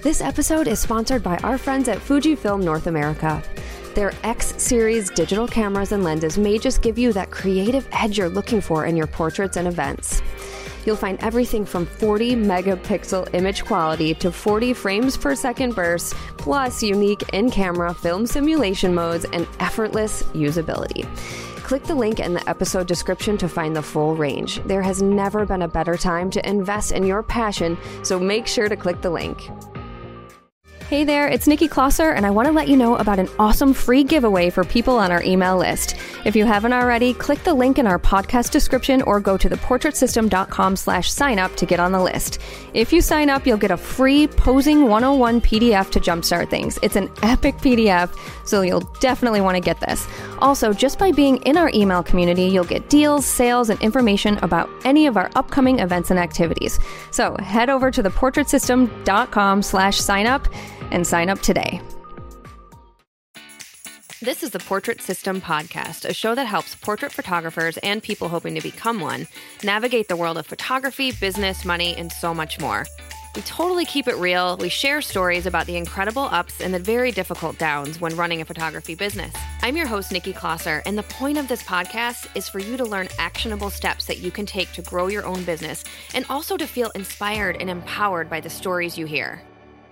This episode is sponsored by our friends at Fujifilm North America. Their X-Series digital cameras and lenses may just give you that creative edge you're looking for in your portraits and events. You'll find everything from 40 megapixel image quality to 40 frames per second bursts, plus unique in-camera film simulation modes and effortless usability. Click the link in the episode description to find the full range. There has never been a better time to invest in your passion, so make sure to click the link. Hey there, it's Nikki Klosser, and I want to let you know about an awesome free giveaway for people on our email list. If you haven't already, click the link in our podcast description or go to theportraitsystem.com/sign-up to get on the list. If you sign up, you'll get a free Posing 101 PDF to jumpstart things. It's an epic PDF, so you'll definitely want to get this. Also, just by being in our email community, you'll get deals, sales, and information about any of our upcoming events and activities. So head over to theportraitsystem.com/sign-up and sign up today. This is the Portrait System Podcast, a show that helps portrait photographers and people hoping to become one navigate the world of photography, business, money, and so much more. We totally keep it real. We share stories about the incredible ups and the very difficult downs when running a photography business. I'm your host, Nikki Klosser, and the point of this podcast is for you to learn actionable steps that you can take to grow your own business and also to feel inspired and empowered by the stories you hear.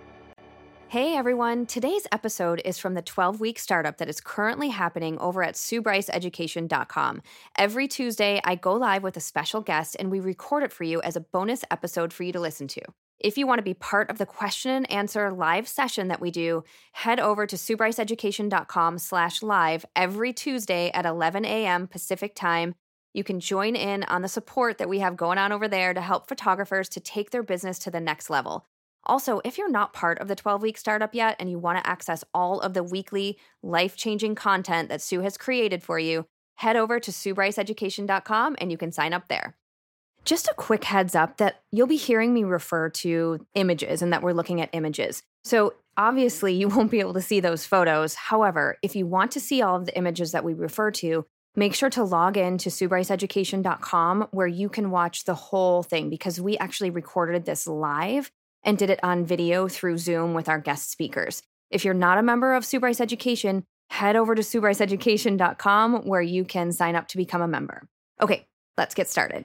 Hey everyone, today's episode is from the 12-week startup that is currently happening over at SueBryceEducation.com. Every Tuesday, I go live with a special guest and we record it for you as a bonus episode for you to listen to. If you want to be part of the question and answer live session that we do, head over to SueBryceEducation.com/live every Tuesday at 11 a.m. Pacific time. You can join in on the support that we have going on over there to help photographers to take their business to the next level. Also, if you're not part of the 12-week startup yet and you want to access all of the weekly life-changing content that Sue has created for you, head over to SueBryceEducation.com and you can sign up there. Just a quick heads up that you'll be hearing me refer to images and that we're looking at images. So obviously you won't be able to see those photos. However, if you want to see all of the images that we refer to, make sure to log in to SueBryceEducation.com where you can watch the whole thing because we actually recorded this live and did it on video through Zoom with our guest speakers. If you're not a member of Sue Bryce Education, head over to SueBryceEducation.com where you can sign up to become a member. Okay, let's get started.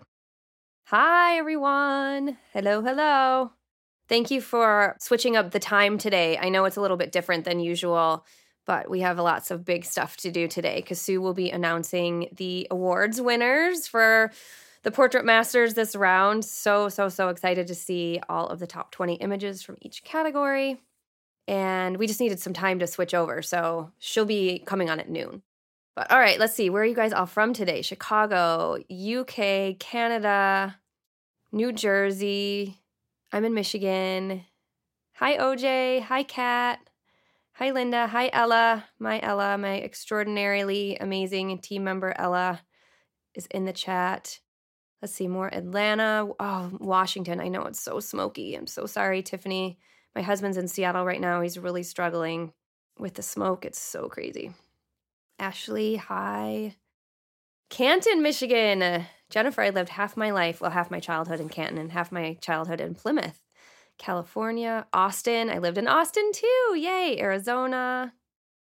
Hi, everyone. Hello. Thank you for switching up the time today. I know it's a little bit different than usual, but we have lots of big stuff to do today because Sue will be announcing the awards winners for the Portrait Masters this round. So excited to see all of the top 20 images from each category. And we just needed some time to switch over, so she'll be coming on at noon. But all right, let's see. Where are you guys all from today? Chicago, UK, Canada, New Jersey. I'm in Michigan. Hi, OJ. Hi, Kat. Hi, Linda. Hi, Ella. My extraordinarily amazing team member, Ella, is in the chat. Let's see, more Atlanta. Oh, Washington. I know it's so smoky. I'm so sorry, Tiffany. My husband's in Seattle right now. He's really struggling with the smoke. It's so crazy. Ashley, hi. Canton, Michigan. Jennifer, I lived half my childhood in Canton and half my childhood in Plymouth. California. Austin. I lived in Austin too. Yay. Arizona.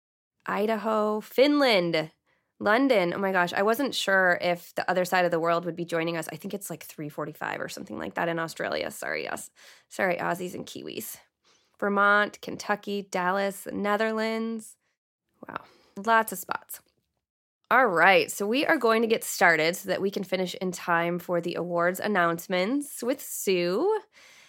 Idaho. Finland. London, oh my gosh, I wasn't sure if the other side of the world would be joining us. I think it's like 3:45 or something like that in Australia. Sorry, Aussies and Kiwis. Vermont, Kentucky, Dallas, Netherlands. Wow, lots of spots. All right, so we are going to get started so that we can finish in time for the awards announcements with Sue.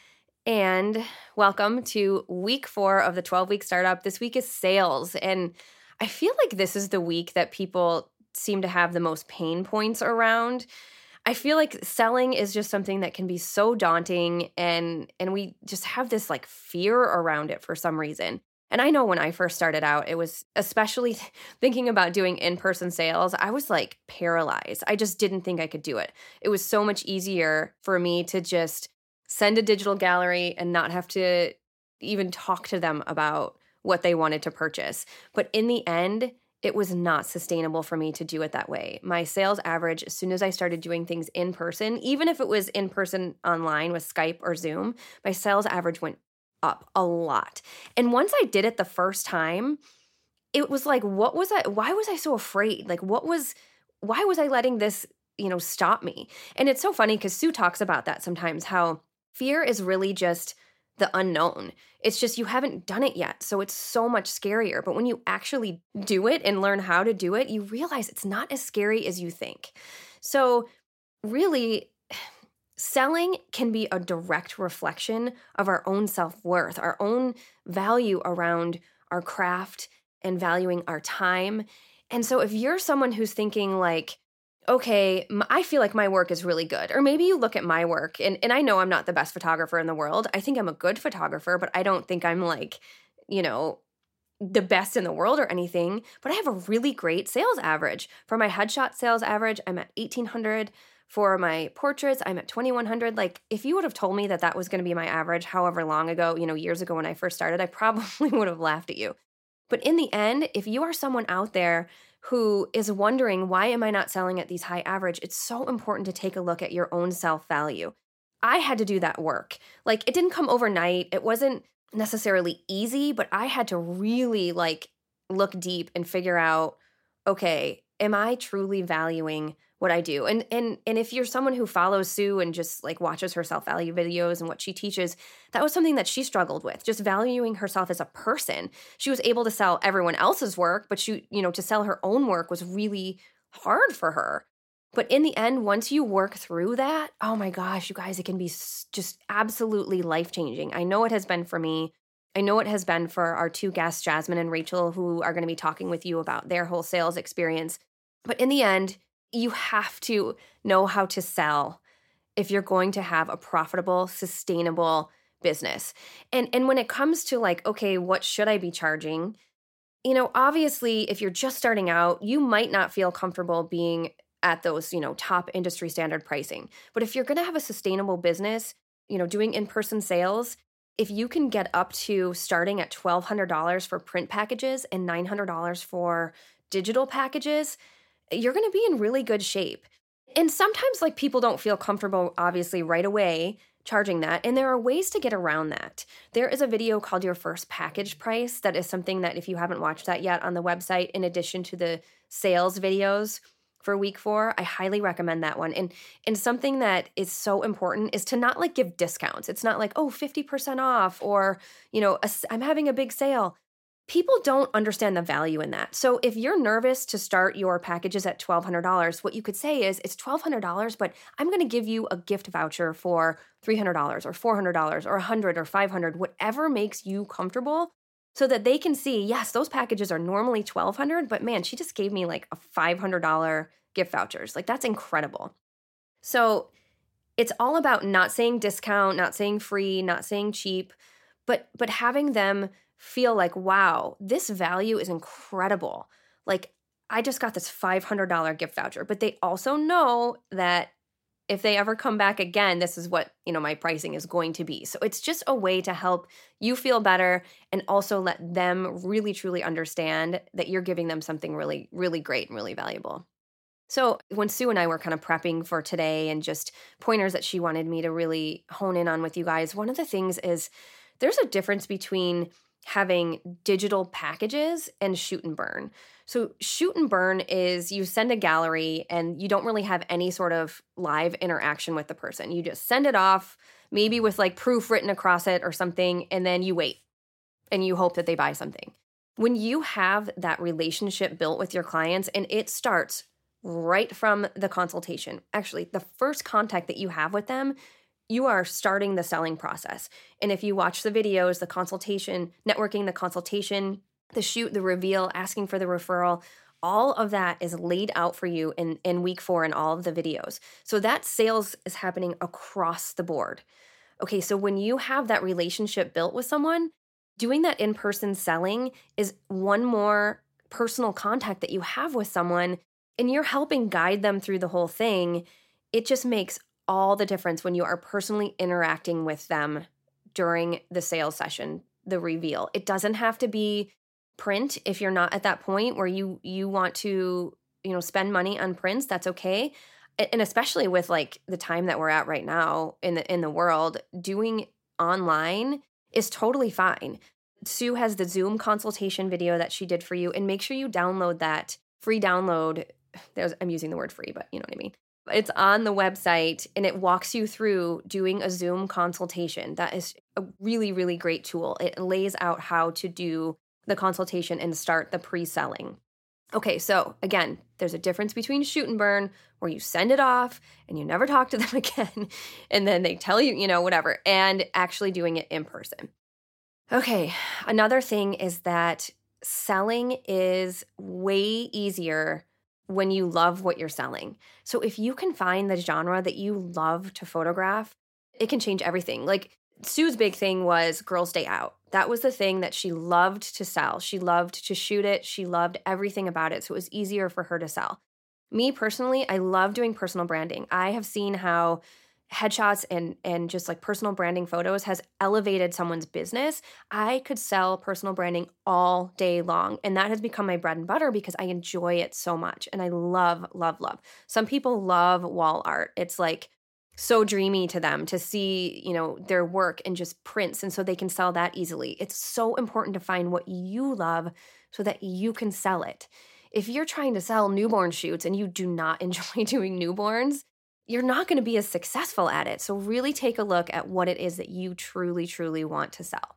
And welcome to week 4 of the 12-week startup. This week is sales, and I feel like this is the week that people seem to have the most pain points around. I feel like selling is just something that can be so daunting and we just have this like fear around it for some reason. And I know when I first started out, it was especially thinking about doing in-person sales, I was like paralyzed. I just didn't think I could do it. It was so much easier for me to just send a digital gallery and not have to even talk to them about what they wanted to purchase. But in the end, it was not sustainable for me to do it that way. My sales average, as soon as I started doing things in person, even if it was in person online with Skype or Zoom, my sales average went up a lot. And once I did it the first time, it was like, why was I so afraid? Like, why was I letting this, stop me? And it's so funny because Sue talks about that sometimes, how fear is really just the unknown. It's just you haven't done it yet. So it's so much scarier. But when you actually do it and learn how to do it, you realize it's not as scary as you think. So really, selling can be a direct reflection of our own self-worth, our own value around our craft and valuing our time. And so if you're someone who's thinking like, okay, I feel like my work is really good, or maybe you look at my work and I know I'm not the best photographer in the world. I think I'm a good photographer, but I don't think I'm like, the best in the world or anything, but I have a really great sales average. For my headshot sales average, I'm at 1,800. For my portraits, I'm at 2,100. Like, if you would have told me that that was going to be my average however long ago, years ago when I first started, I probably would have laughed at you. But in the end, if you are someone out there who is wondering, why am I not selling at these high average? It's so important to take a look at your own self-value. I had to do that work. Like, it didn't come overnight. It wasn't necessarily easy, but I had to really look deep and figure out, okay, am I truly valuing what I do? And if you're someone who follows Sue and just watches her self-value videos and what she teaches, that was something that she struggled with, just valuing herself as a person. She was able to sell everyone else's work, but to sell her own work was really hard for her. But in the end, once you work through that, oh my gosh, you guys, it can be just absolutely life-changing. I know it has been for me. I know it has been for our two guests, Jasmine and Rachel, who are going to be talking with you about their whole sales experience. But in the end, you have to know how to sell if you're going to have a profitable, sustainable business. And when it comes to okay, what should I be charging? Obviously, if you're just starting out, you might not feel comfortable being at those, top industry standard pricing. But if you're going to have a sustainable business, doing in-person sales, if you can get up to starting at $1,200 for print packages and $900 for digital packages, you're going to be in really good shape. And sometimes people don't feel comfortable, obviously, right away charging that. And there are ways to get around that. There is a video called Your First Package Price. That is something that if you haven't watched that yet on the website, in addition to the sales videos for week 4, I highly recommend that one. And something that is so important is to not give discounts. It's not 50% off or, I'm having a big sale. People don't understand the value in that. So if you're nervous to start your packages at $1,200, what you could say is, it's $1,200, but I'm going to give you a gift voucher for $300 or $400 or $100 or $500, whatever makes you comfortable, so that they can see, yes, those packages are normally $1,200, but man, she just gave me a $500 gift vouchers. That's incredible. So it's all about not saying discount, not saying free, not saying cheap, but having them feel wow, this value is incredible. I just got this $500 gift voucher, but they also know that if they ever come back again, this is what, my pricing is going to be. So it's just a way to help you feel better and also let them really, truly understand that you're giving them something really, really great and really valuable. So when Sue and I were kind of prepping for today and just pointers that she wanted me to really hone in on with you guys, one of the things is there's a difference between having digital packages and shoot and burn. So shoot and burn is you send a gallery and you don't really have any sort of live interaction with the person. You just send it off, maybe with proof written across it or something, and then you wait and you hope that they buy something. When you have that relationship built with your clients, and it starts right from the consultation, actually the first contact that you have with them, you are starting the selling process. And if you watch the videos, the consultation, networking, the consultation, the shoot, the reveal, asking for the referral, all of that is laid out for you in week 4 in all of the videos. So that sales is happening across the board. Okay, so when you have that relationship built with someone, doing that in-person selling is one more personal contact that you have with someone, and you're helping guide them through the whole thing. It just makes all the difference when you are personally interacting with them during the sales session, the reveal. It doesn't have to be print if you're not at that point where you want to, spend money on prints. That's okay. And especially with the time that we're at right now in the world, doing online is totally fine. Sue has the Zoom consultation video that she did for you, and make sure you download that free download. I'm using the word free, but you know what I mean. It's on the website, and it walks you through doing a Zoom consultation. That is a really, really great tool. It lays out how to do the consultation and start the pre-selling. Okay, so again, there's a difference between shoot and burn, where you send it off and you never talk to them again, and then they tell you, whatever, and actually doing it in person. Okay, another thing is that selling is way easier when you love what you're selling. So if you can find the genre that you love to photograph, it can change everything. Like Sue's big thing was Girls Day Out. That was the thing that she loved to sell. She loved to shoot it. She loved everything about it. So it was easier for her to sell. Me personally, I love doing personal branding. I have seen how headshots and just like personal branding photos has elevated someone's business. I could sell personal branding all day long, and that has become my bread and butter because I enjoy it so much, and I love, love, love. Some people love wall art. It's like so dreamy to them to see, their work and just prints, and so they can sell that easily. It's so important to find what you love so that you can sell it. If you're trying to sell newborn shoots and you do not enjoy doing newborns, you're not going to be as successful at it. So really take a look at what it is that you truly, truly want to sell.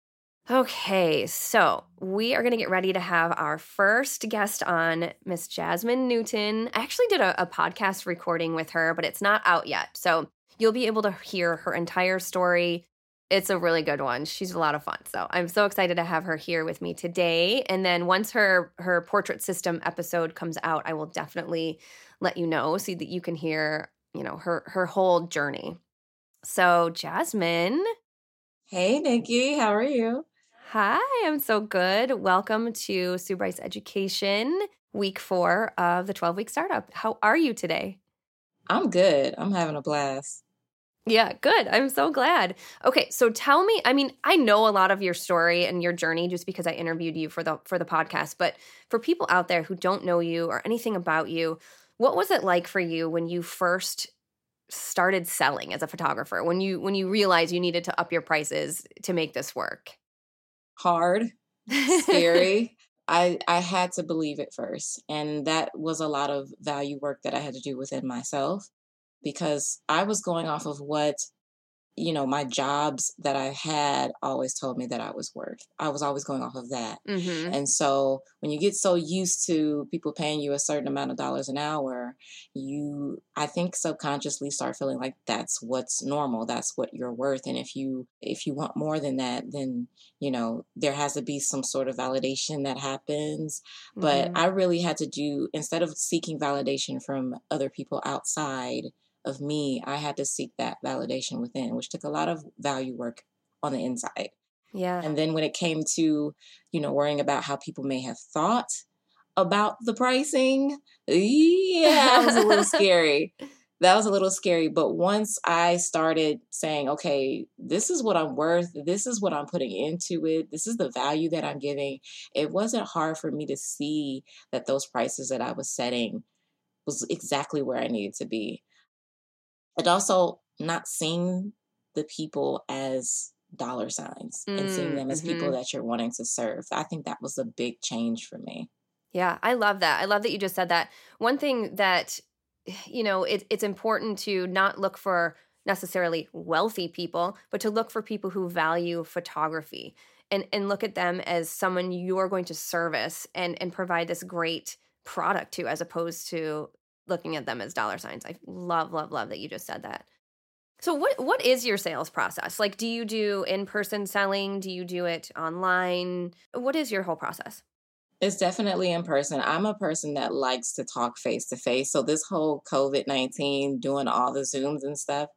Okay, so we are going to get ready to have our first guest on, Miss Jasmine Newton. I actually did a podcast recording with her, but it's not out yet. So you'll be able to hear her entire story. It's a really good one. She's a lot of fun. So I'm so excited to have her here with me today. And then once her portrait system episode comes out, I will definitely let you know so that you can hear her whole journey. So Jasmine. Hey, Nikki. How are you? Hi, I'm so good. Welcome to Sue Bryce Education, week 4 of the 12-week startup. How are you today? I'm good. I'm having a blast. Yeah, good. I'm so glad. Okay, so tell me, I know a lot of your story and your journey just because I interviewed you for the podcast, but for people out there who don't know you or anything about you, what was it like for you when you first started selling as a photographer, when you realized you needed to up your prices to make this work? Hard, scary. I had to believe it first. And that was a lot of value work that I had to do within myself, because I was going off of what, my jobs that I had always told me that I was worth. I was always going off of that. Mm-hmm. And so when you get so used to people paying you a certain amount of dollars an hour, I think subconsciously start feeling like that's what's normal. That's what you're worth. And if you want more than that, then, there has to be some sort of validation that happens. Mm-hmm. But I really had to instead of seeking validation from other people outside of me, I had to seek that validation within, which took a lot of value work on the inside. Yeah. And then when it came to, worrying about how people may have thought about the pricing, that was a little scary. That was a little scary. But once I started saying, okay, this is what I'm worth, this is what I'm putting into it, this is the value that I'm giving, it wasn't hard for me to see that those prices that I was setting was exactly where I needed to be. And also not seeing the people as dollar signs and seeing them as people that you're wanting to serve. I think that was a big change for me. Yeah, I love that. I love that you just said that. One thing that, it's important to not look for necessarily wealthy people, but to look for people who value photography and look at them as someone you're going to service and provide this great product to, as opposed to looking at them as dollar signs. I love, love, love that you just said that. So what is your sales process? Like, do you do in-person selling? Do you do it online? What is your whole process? It's definitely in person. I'm a person that likes to talk face to face. So this whole COVID-19, doing all the Zooms and stuff.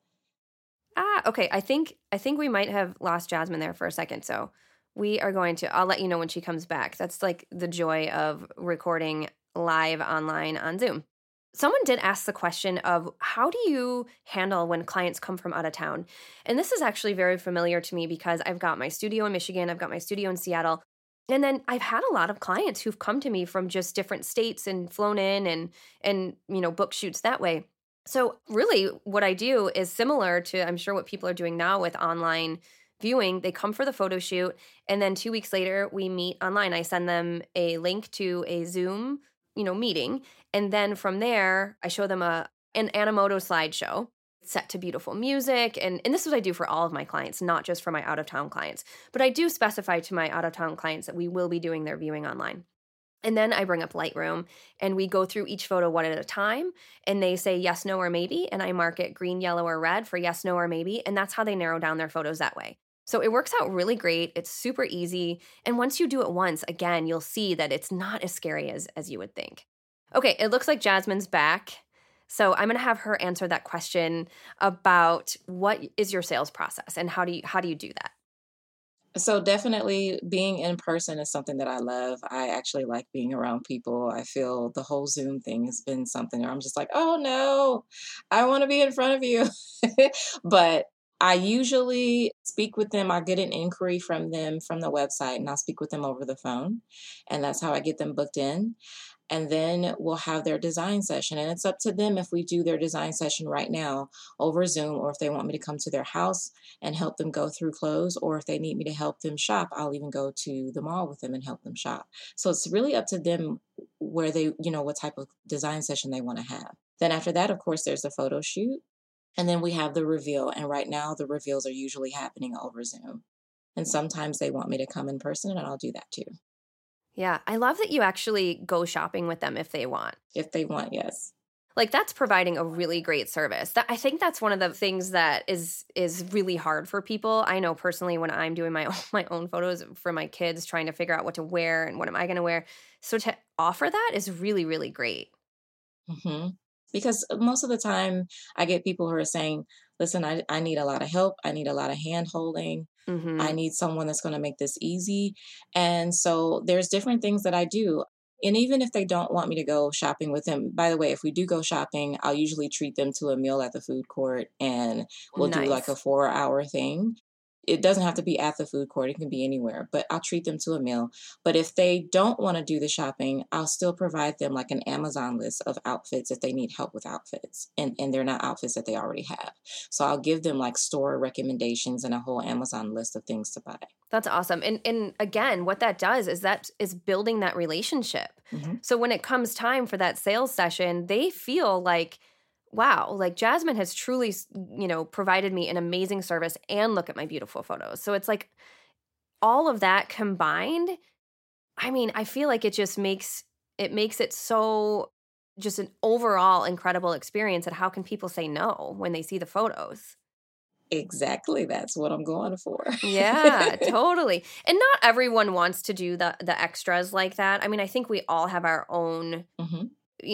Okay. I think we might have lost Jasmine there for a second. So I'll let you know when she comes back. That's like the joy of recording live online on Zoom. Someone did ask the question of, how do you handle when clients come from out of town? And this is actually very familiar to me because I've got my studio in Michigan, I've got my studio in Seattle, and then I've had a lot of clients who've come to me from just different states and flown in and book shoots that way. So really what I do is similar to, I'm sure, what people are doing now with online viewing, they come for the photo shoot, and then 2 weeks later we meet online. I send them a link to a Zoom, meeting, and then from there I show them an Animoto slideshow set to beautiful music, and this is what I do for all of my clients, not just for my out-of-town clients. But I do specify to my out-of-town clients that we will be doing their viewing online. And then I bring up Lightroom and we go through each photo one at a time, and they say yes, no, or maybe, and I mark it green, yellow, or red for yes, no, or maybe, and that's how they narrow down their photos that way. So it works out really great. It's super easy. And once you do it once, again, you'll see that it's not as scary as you would think. Okay, it looks like Jasmine's back. So I'm going to have her answer that question about what is your sales process and how do you do that? So definitely being in person is something that I love. I actually like being around people. I feel the whole Zoom thing has been something where I'm just like, oh no, I want to be in front of you. But I usually speak with them. I get an inquiry from them from the website, and I'll speak with them over the phone. And that's how I get them booked in. And then we'll have their design session. And it's up to them if we do their design session right now over Zoom, or if they want me to come to their house and help them go through clothes, or if they need me to help them shop, I'll even go to the mall with them and help them shop. So it's really up to them where they, what type of design session they want to have. Then after that, of course, there's the photo shoot. And then we have the reveal. And right now the reveals are usually happening over Zoom. And sometimes they want me to come in person, and I'll do that too. Yeah, I love that you actually go shopping with them if they want. If they want, yes. Like, that's providing a really great service. I think that's one of the things that is really hard for people. I know personally when I'm doing my own photos for my kids, trying to figure out what to wear and what am I going to wear. So to offer that is really, really great. Mm-hmm. Because most of the time I get people who are saying, listen, I need a lot of help. I need a lot of hand holding. Mm-hmm. I need someone that's going to make this easy. And so there's different things that I do. And even if they don't want me to go shopping with them, by the way, if we do go shopping, I'll usually treat them to a meal at the food court, and we'll do like a 4-hour thing. It doesn't have to be at the food court. It can be anywhere, but I'll treat them to a meal. But if they don't want to do the shopping, I'll still provide them like an Amazon list of outfits if they need help with outfits, and they're not outfits that they already have. So I'll give them like store recommendations and a whole Amazon list of things to buy. That's awesome. And again, what that does is building that relationship. Mm-hmm. So when it comes time for that sales session, they feel like, wow, like Jasmine has truly, provided me an amazing service, and look at my beautiful photos. So it's like all of that combined. I mean, I feel like it makes it so just an overall incredible experience. And how can people say no when they see the photos? Exactly. That's what I'm going for. Yeah, totally. And not everyone wants to do the extras like that. I mean, I think we all have our own Mm-hmm.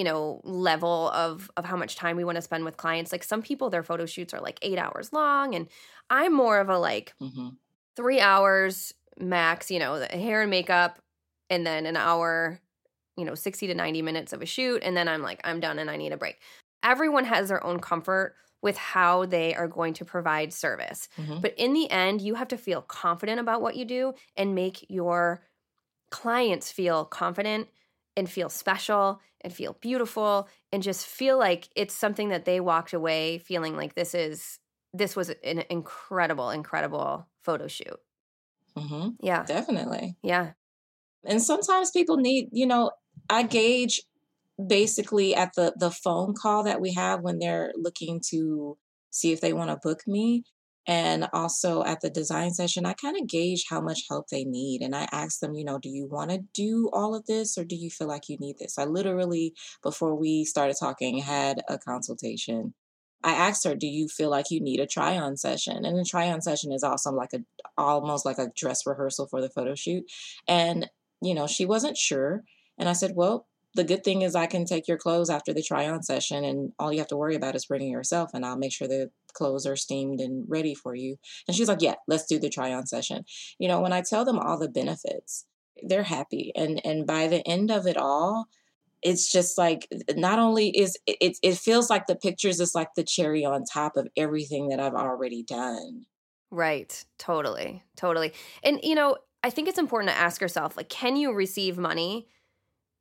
Level of how much time we want to spend with clients. Like some people, their photo shoots are like 8 hours long, and I'm more of a like Mm-hmm. 3 hours max, the hair and makeup, and then an hour, 60 to 90 minutes of a shoot. And then I'm like, I'm done and I need a break. Everyone has their own comfort with how they are going to provide service. Mm-hmm. But in the end, you have to feel confident about what you do and make your clients feel confident and feel special and feel beautiful and just feel like it's something that they walked away feeling like this was an incredible, incredible photo shoot. Mm-hmm. Yeah. Definitely. Yeah. And sometimes people need, I gauge basically at the phone call that we have when they're looking to see if they want to book me. And also at the design session, I kind of gauge how much help they need. And I ask them, do you want to do all of this, or do you feel like you need this? I literally, before we started talking, had a consultation. I asked her, do you feel like you need a try-on session? And the try-on session is also almost like a dress rehearsal for the photo shoot. And, she wasn't sure. And I said, well, the good thing is I can take your clothes after the try-on session, and all you have to worry about is bringing yourself, and I'll make sure the clothes are steamed and ready for you. And she's like, yeah, let's do the try-on session. When I tell them all the benefits, they're happy. And by the end of it all, it's just like, not only is it feels like the pictures is like the cherry on top of everything that I've already done. Right. Totally. Totally. And, I think it's important to ask yourself, like, can you receive money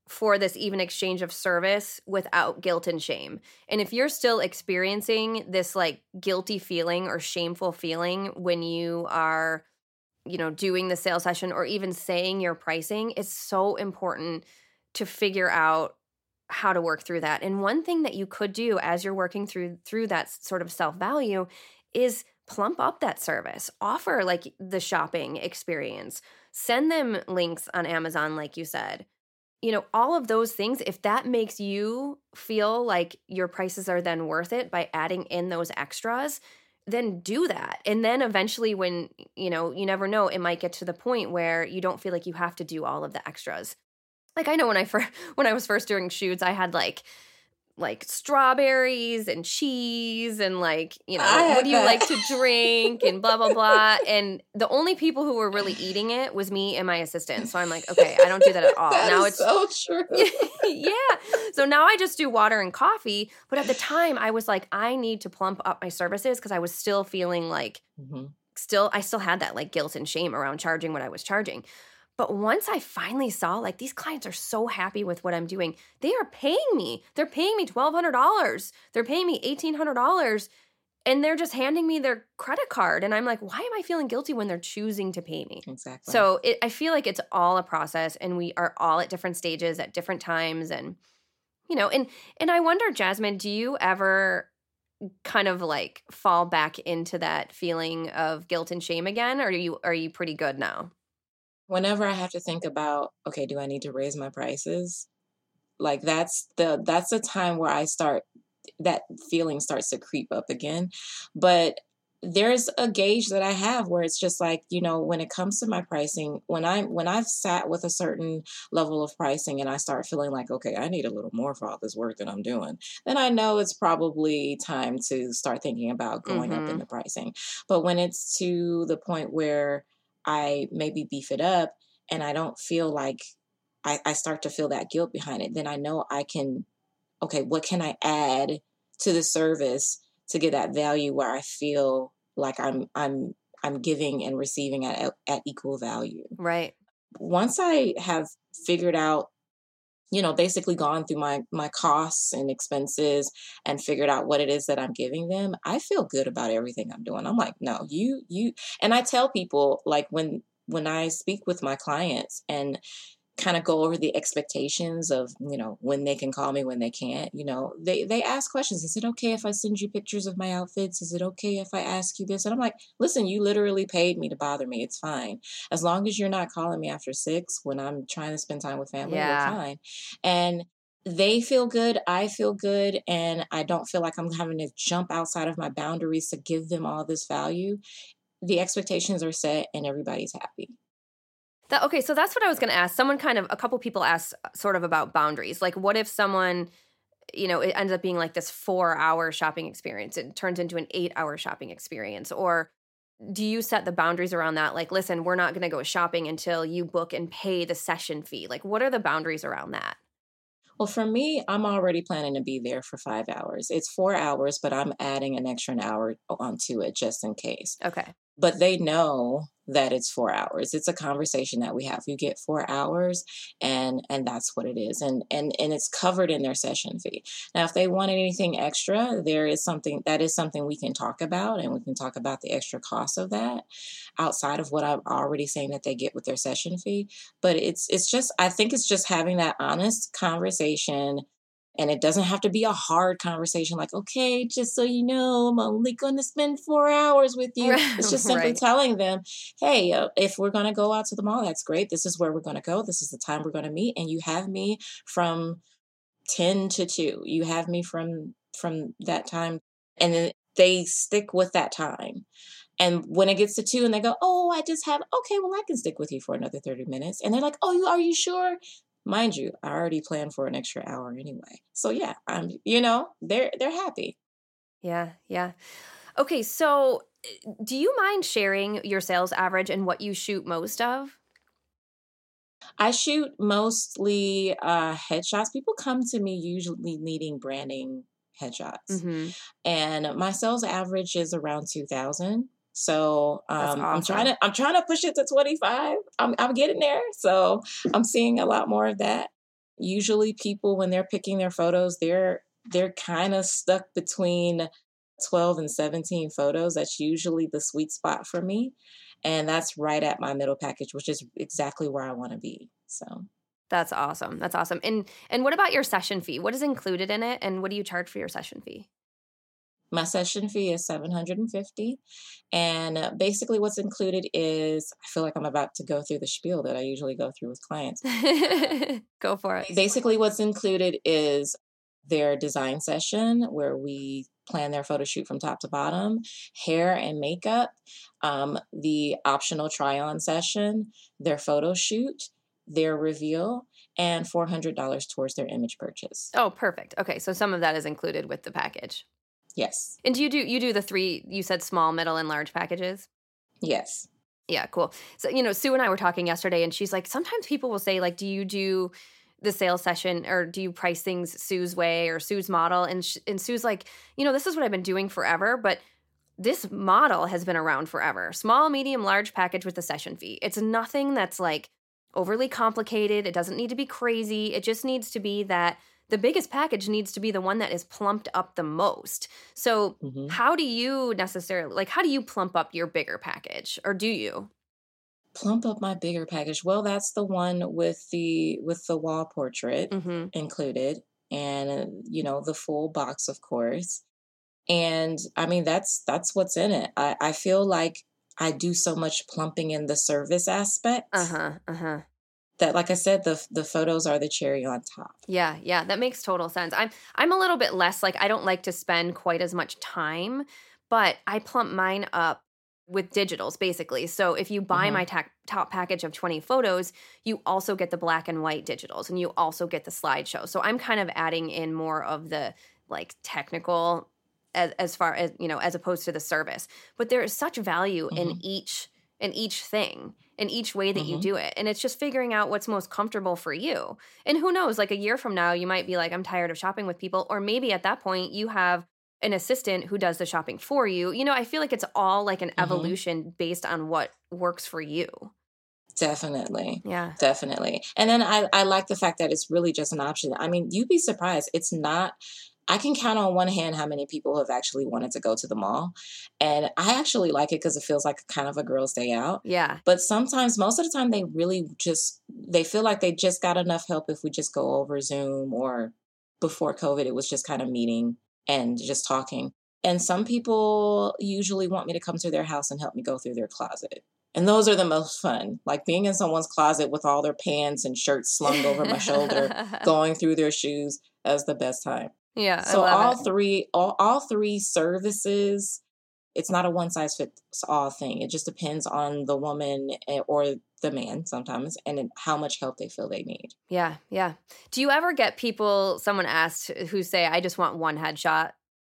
for this even exchange of service without guilt and shame. And if you're still experiencing this like guilty feeling or shameful feeling when you are, doing the sales session or even saying your pricing, it's so important to figure out how to work through that. And one thing that you could do as you're working through that sort of self-value is plump up that service, offer like the shopping experience, send them links on Amazon, like you said. All of those things, if that makes you feel like your prices are then worth it by adding in those extras, then do that. And then eventually when, you never know, it might get to the point where you don't feel like you have to do all of the extras. Like I know when I was first doing shoots, I had like strawberries and cheese and what do you like to drink and blah, blah, blah. And the only people who were really eating it was me and my assistant. So I'm like, okay, I don't do that at all. That now is so true. Yeah. So now I just do water and coffee. But at the time I was like, I need to plump up my services because I was still feeling like I still had that like guilt and shame around charging what I was charging. But once I finally saw, like, these clients are so happy with what I'm doing. They are paying me. They're paying me $1,200. They're paying me $1,800. And they're just handing me their credit card. And I'm like, why am I feeling guilty when they're choosing to pay me? Exactly. So I feel like it's all a process. And we are all at different stages at different times. And, and I wonder, Jasmine, do you ever kind of like fall back into that feeling of guilt and shame again? Or are you pretty good now? Whenever I have to think about, okay, do I need to raise my prices? Like that's the time where that feeling starts to creep up again. But there's a gauge that I have where it's just like, when it comes to my pricing, when I've sat with a certain level of pricing and I start feeling like, okay, I need a little more for all this work that I'm doing, then I know it's probably time to start thinking about going up in the pricing. But when it's to the point where I maybe beef it up and I don't feel like I start to feel that guilt behind it, then I know I can, okay, what can I add to the service to get that value where I feel like I'm giving and receiving at equal value. Right. Once I have figured out, basically gone through my costs and expenses and figured out what it is that I'm giving them, I feel good about everything I'm doing. I'm like, no, you, and I tell people like when I speak with my clients and kind of go over the expectations of, when they can call me, when they can't, they ask questions. Is it okay if I send you pictures of my outfits? Is it okay if I ask you this? And I'm like, listen, you literally paid me to bother me. It's fine. As long as you're not calling me after 6 when I'm trying to spend time with family, we're fine. And they feel good. I feel good. And I don't feel like I'm having to jump outside of my boundaries to give them all this value. The expectations are set and everybody's happy. Okay, so that's what I was going to ask. A couple people asked sort of about boundaries. Like, what if someone, it ends up being like this 4-hour shopping experience. It turns into an 8-hour shopping experience. Or do you set the boundaries around that? Like, listen, we're not going to go shopping until you book and pay the session fee. Like, what are the boundaries around that? Well, for me, I'm already planning to be there for 5 hours. It's 4 hours, but I'm adding an extra hour onto it just in case. Okay. But they know that it's 4 hours. It's a conversation that we have. You get 4 hours and that's what it is. And it's covered in their session fee. Now, if they want anything extra, that is something we can talk about, and we can talk about the extra cost of that outside of what I'm already saying that they get with their session fee. But I think it's just having that honest conversation. And it doesn't have to be a hard conversation like, okay, just so you know, I'm only going to spend 4 hours with you. It's just simply telling them, hey, if we're going to go out to the mall, that's great. This is where we're going to go. This is the time we're going to meet. And you have me from 10 to 2. You have me from that time. And then they stick with that time. And when it gets to 2 and they go, oh, okay, well, I can stick with you for another 30 minutes. And they're like, oh, are you sure? Mind you, I already planned for an extra hour anyway. So yeah, they're happy. Yeah. Okay, so do you mind sharing your sales average and what you shoot most of? I shoot mostly headshots. People come to me usually needing branding headshots. Mm-hmm. And my sales average is around 2,000. So awesome. I'm trying to push it to 25. I'm getting there. So I'm seeing a lot more of that. Usually people, when they're picking their photos, they're kind of stuck between 12 and 17 photos. That's usually the sweet spot for me. And that's right at my middle package, which is exactly where I want to be. So That's awesome. That's awesome. And what about your session fee? What is included in it, and what do you charge for your session fee? my session fee is $750. And basically what's included is, I feel like I'm about to go through the spiel that I usually go through with clients. Go for it. Basically what's included is their design session where we plan their photo shoot from top to bottom, hair and makeup, the optional try-on session, their photo shoot, their reveal, and $400 towards their image purchase. Oh, perfect. Okay, so some of that is included with the package. Yes. And do you do the 3, you said small, middle, and large packages? Yes. Yeah, cool. So, Sue and I were talking yesterday, and she's like, sometimes people will say, like, do you do the sales session, or do you price things Sue's way or Sue's model? And Sue's like, this is what I've been doing forever, but this model has been around forever. Small, medium, large package with a session fee. It's nothing that's like overly complicated. It doesn't need to be crazy. It just needs to be that the biggest package needs to be the one that is plumped up the most. So how do you plump up your bigger package, or do you? Plump up my bigger package. Well, that's the one with the wall portrait included, and the full box, of course. And I mean, that's what's in it. I feel like I do so much plumping in the service aspect. That, like I said, the photos are the cherry on top. Yeah, that makes total sense. I'm a little bit less, like, I don't like to spend quite as much time, but I plump mine up with digitals, basically. So if you buy my top package of 20 photos, you also get the black and white digitals, and you also get the slideshow. So I'm kind of adding in more of the like technical as far as, as opposed to the service. But there is such value in each thing, in each way that you do it. And it's just figuring out what's most comfortable for you. And who knows, like a year from now, you might be like, I'm tired of shopping with people. Or maybe at that point you have an assistant who does the shopping for you. I feel like it's all like an evolution based on what works for you. Definitely. Yeah. Definitely. And then I like the fact that it's really just an option. I mean, you'd be surprised. It's not, I can count on one hand how many people have actually wanted to go to the mall. And I actually like it because it feels like kind of a girl's day out. Yeah. But sometimes, most of the time, they feel like they just got enough help if we just go over Zoom, or before COVID, it was just kind of meeting and just talking. And some people usually want me to come to their house and help me go through their closet. And those are the most fun. Like being in someone's closet with all their pants and shirts slung over my shoulder, going through their shoes. That's the best time. Yeah. So all three services, it's not a one size fits all thing. It just depends on the woman or the man sometimes, and how much help they feel they need. Yeah. Do you ever get people, someone asked, who say, I just want one headshot?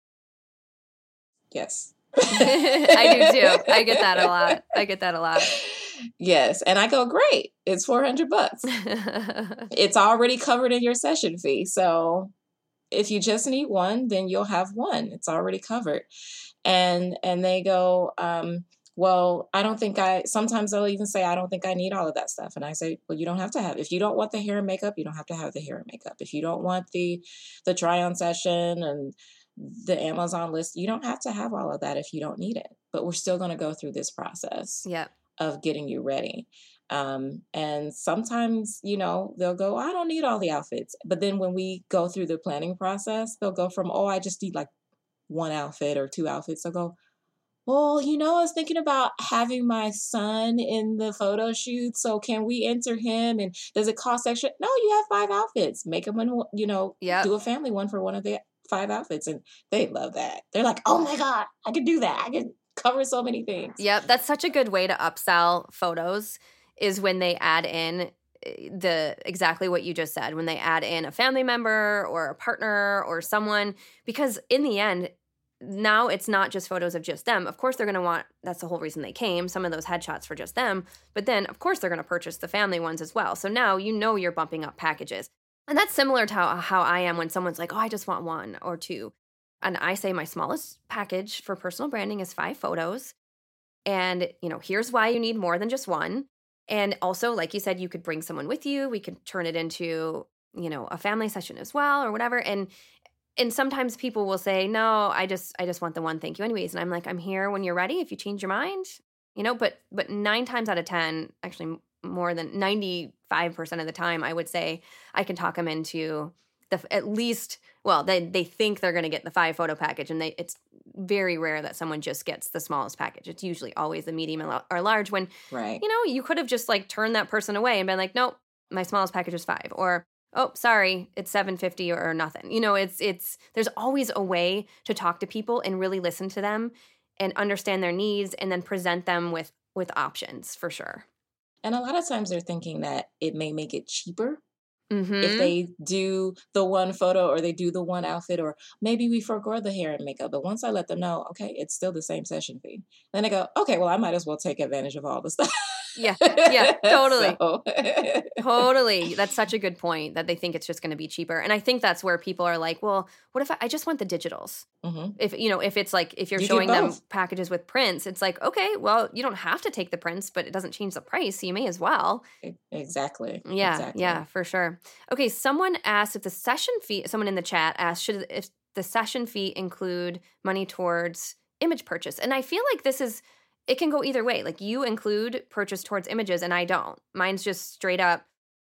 Yes. I do too. I get that a lot. Yes. And I go, great. It's $400. It's already covered in your session fee. So if you just need one, then you'll have one. It's already covered. And they go, well, sometimes they'll even say, I don't think I need all of that stuff. And I say, well, you don't have to have, if you don't want the hair and makeup, you don't have to have the hair and makeup. If you don't want the try on session and the Amazon list, you don't have to have all of that if you don't need it. But we're still going to go through this process of getting you ready. And sometimes, they'll go, I don't need all the outfits. But then when we go through the planning process, they'll go from, I just need like one outfit or two outfits. They'll go, well, I was thinking about having my son in the photo shoot. So can we enter him? And does it cost extra? No, you have 5 outfits. Make them, do a family one for one of the 5 outfits. And they love that. They're like, oh my God, I could do that. I could cover so many things. Yep. That's such a good way to upsell photos, is when they add in exactly what you just said, when they add in a family member or a partner or someone, because in the end, now it's not just photos of just them. Of course, they're going to want, that's the whole reason they came, some of those headshots for just them. But then, of course, they're going to purchase the family ones as well. So now you're bumping up packages. And that's similar to how I am when someone's like, I just want 1 or 2. And I say my smallest package for personal branding is 5 photos. And, here's why you need more than just 1. And also, like you said, you could bring someone with you. We could turn it into a family session as well or whatever. And sometimes people will say, no, I just want the one, thank you anyways. And I'm like, I'm here when you're ready. If you change your mind, but 9 times out of 10, actually more than 95% of the time, I would say I can talk them into at least, well, they think they're going to get the 5 photo package, and it's very rare that someone just gets the smallest package. It's usually always the medium or large when, right. You could have just like turned that person away and been like, nope, my smallest package is 5, or, oh, sorry, it's $750 or nothing. It's there's always a way to talk to people and really listen to them and understand their needs, and then present them with options for sure. And a lot of times they're thinking that it may make it cheaper Mm-hmm. if they do the one photo or they do the one outfit, or maybe we forego the hair and makeup. But once I let them know, okay, it's still the same session fee, then they go, okay, well, I might as well take advantage of all the stuff. Yeah, totally. Totally. That's such a good point, that they think it's just going to be cheaper. And I think that's where people are like, well, what if I just want the digitals? Mm-hmm. If it's like, if you're You showing get them both. packages with prints, it's like, okay, well, you don't have to take the prints, but it doesn't change the price. So you may as well. Exactly. Yeah. Exactly. Yeah, for sure. Okay. Someone asked someone in the chat asked, if the session fee include money towards image purchase? And I feel like it can go either way. Like, you include purchase towards images and I don't. Mine's just straight up,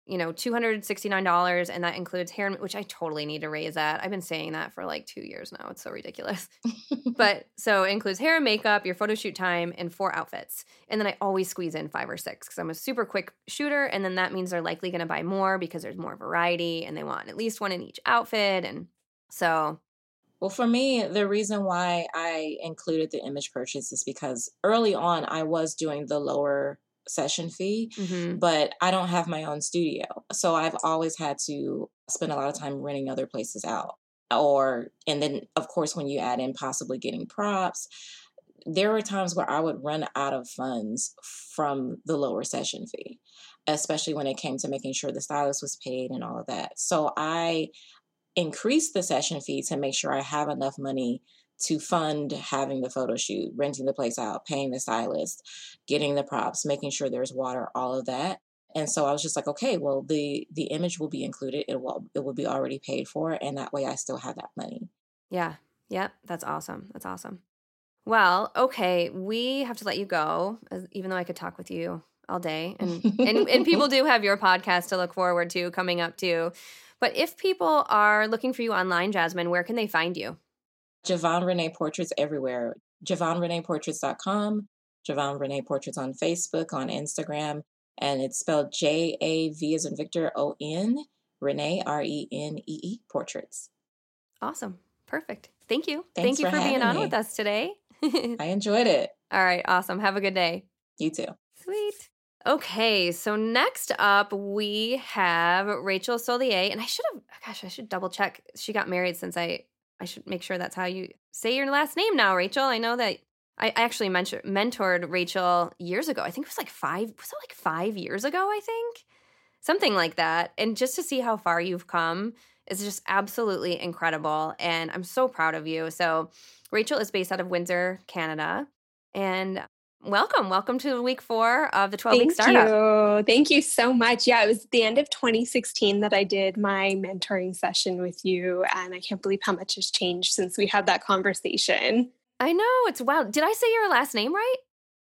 $269, and that includes hair, which I totally need to raise that. I've been saying that for like 2 years now. It's so ridiculous. But so it includes hair and makeup, your photo shoot time, and 4 outfits. And then I always squeeze in 5 or 6 because I'm a super quick shooter. And then that means they're likely going to buy more because there's more variety and they want at least one in each outfit. And so... Well, for me, the reason why I included the image purchase is because early on I was doing the lower session fee, mm-hmm. but I don't have my own studio. So I've always had to spend a lot of time renting other places out. And then, of course, when you add in possibly getting props, there were times where I would run out of funds from the lower session fee, especially when it came to making sure the stylist was paid and all of that. So I increase the session fee to make sure I have enough money to fund having the photo shoot, renting the place out, paying the stylist, getting the props, making sure there's water, all of that. And so I was just like, okay, well, the image will be included. It will be already paid for. And that way I still have that money. Yeah. Yep. That's awesome. That's awesome. Well, okay. We have to let you go, even though I could talk with you all day. And people do have your podcast to look forward to coming up too. But if people are looking for you online, Jasmine, where can they find you? Javon Renee Portraits everywhere. JavonReneePortraits.com. Javon Renee Portraits on Facebook, on Instagram. And it's spelled JAV as in Victor, ON, Renee, RENEE, Portraits. Awesome. Perfect. Thank you. Thanks Thank you for being on me. with us today. I enjoyed it. All right. Awesome. Have a good day. You too. Sweet. Okay, so next up we have Rachel Solier, and I should double check. She got married since I should make sure that's how you say your last name now, Rachel. I know that I actually mentored Rachel years ago. I think it was like 5 years ago, I think? Something like that. And just to see how far you've come is just absolutely incredible, and I'm so proud of you. So Rachel is based out of Windsor, Canada, and welcome to week 4 of the 12-week startup. Thank you so much. Yeah, it was the end of 2016 that I did my mentoring session with you, and I can't believe how much has changed since we had that conversation. I know, it's wild. Did I say your last name right?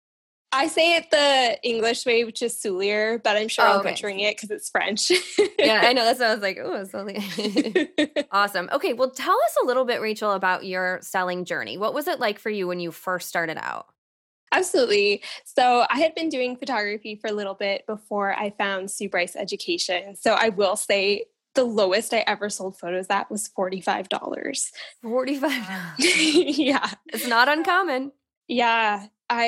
I say it the English way, which is Soulier, but I'm sure I'm butchering it because it's French. Yeah, I know. That's what I was like, oh, Soulier. Awesome. Okay, well, tell us a little bit, Rachel, about your selling journey. What was it like for you when you first started out? Absolutely. So I had been doing photography for a little bit before I found Sue Bryce Education. So I will say the lowest I ever sold photos at was $45. $45. Yeah. It's not uncommon. Yeah.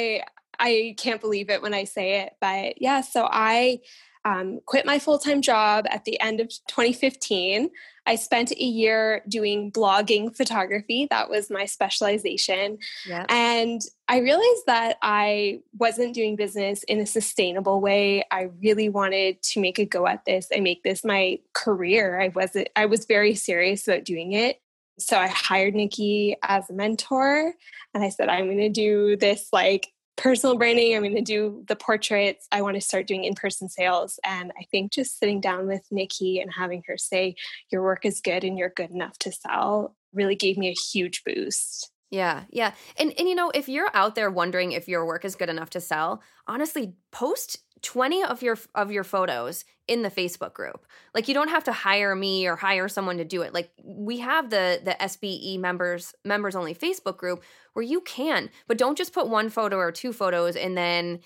I can't believe it when I say it, but yeah, so I quit my full-time job at the end of 2015. I spent a year doing blogging photography. That was my specialization. Yep. And I realized that I wasn't doing business in a sustainable way. I really wanted to make a go at this and make this my career. I was very serious about doing it. So I hired Nikki as a mentor, and I said, I'm going to do this like personal branding. I'm going to do the portraits. I want to start doing in-person sales. And I think just sitting down with Nikki and having her say, your work is good and you're good enough to sell really gave me a huge boost. Yeah, yeah. And if you're out there wondering if your work is good enough to sell, honestly, post 20 of your photos in the Facebook group. Like, you don't have to hire me or hire someone to do it. Like, we have the SBE members only Facebook group where you can, but don't just put one photo or two photos and then,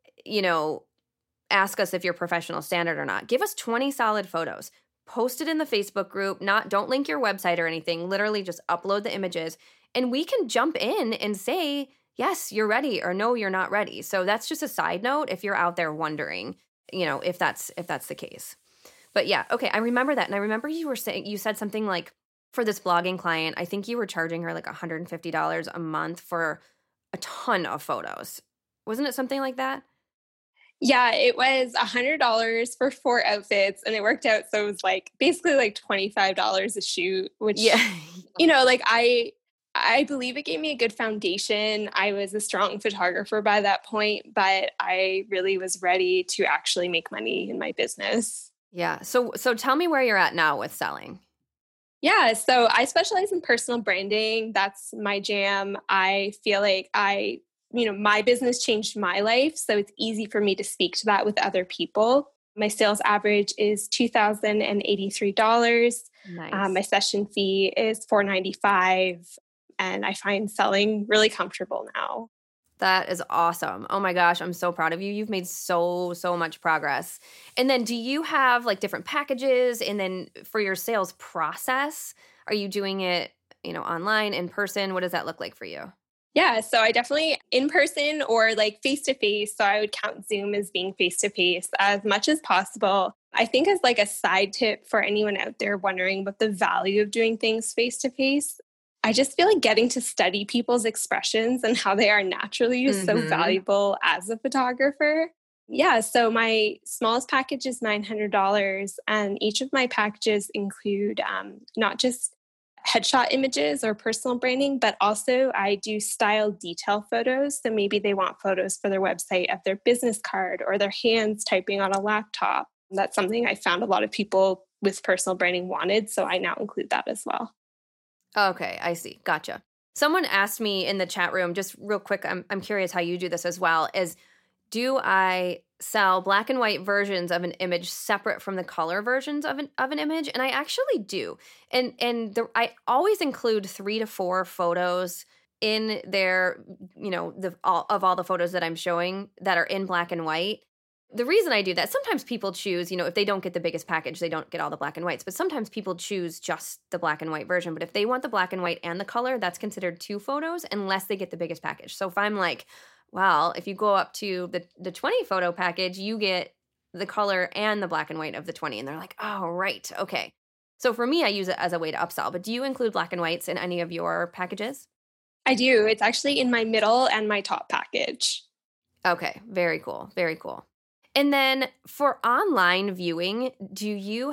ask us if you're professional standard or not. Give us 20 solid photos. Post it in the Facebook group. Don't link your website or anything. Literally just upload the images and we can jump in and say, yes, you're ready, or no, you're not ready. So that's just a side note if you're out there wondering, if that's the case. But yeah, okay, I remember that. And I remember you said something like, for this blogging client, I think you were charging her like $150 a month for a ton of photos. Wasn't it something like that? Yeah, it was $100 for 4 outfits, and it worked out. So it was like basically like $25 a shoot, which, I believe it gave me a good foundation. I was a strong photographer by that point, but I really was ready to actually make money in my business. Yeah. So tell me where you're at now with selling. Yeah. So I specialize in personal branding. That's my jam. I feel like my business changed my life. So it's easy for me to speak to that with other people. My sales average is $2,083. Nice. My session fee is $495. And I find selling really comfortable now. That is awesome. Oh my gosh, I'm so proud of you. You've made so much progress. And then do you have like different packages? And then for your sales process, are you doing it, online, in person? What does that look like for you? Yeah, so I definitely in person or like face-to-face. So I would count Zoom as being face-to-face as much as possible. I think as like a side tip for anyone out there wondering about the value of doing things face-to-face, I just feel like getting to study people's expressions and how they are naturally is so valuable as a photographer. Yeah, so my smallest package is $900, and each of my packages include not just headshot images or personal branding, but also I do style detail photos. So maybe they want photos for their website of their business card or their hands typing on a laptop. That's something I found a lot of people with personal branding wanted, so I now include that as well. Okay, I see. Gotcha. Someone asked me in the chat room, just real quick, I'm curious how you do this as well, is do I sell black and white versions of an image separate from the color versions of an image? And I actually do. And I always include 3 to 4 photos in there, of all the photos that I'm showing that are in black and white. The reason I do that, sometimes people choose, if they don't get the biggest package, they don't get all the black and whites. But sometimes people choose just the black and white version. But if they want the black and white and the color, that's considered 2 photos unless they get the biggest package. So if I'm like, well, if you go up to the 20 photo package, you get the color and the black and white of the 20. And they're like, oh, right. Okay. So for me, I use it as a way to upsell. But do you include black and whites in any of your packages? I do. It's actually in my middle and my top package. Okay. Very cool. Very cool. And then for online viewing, do you do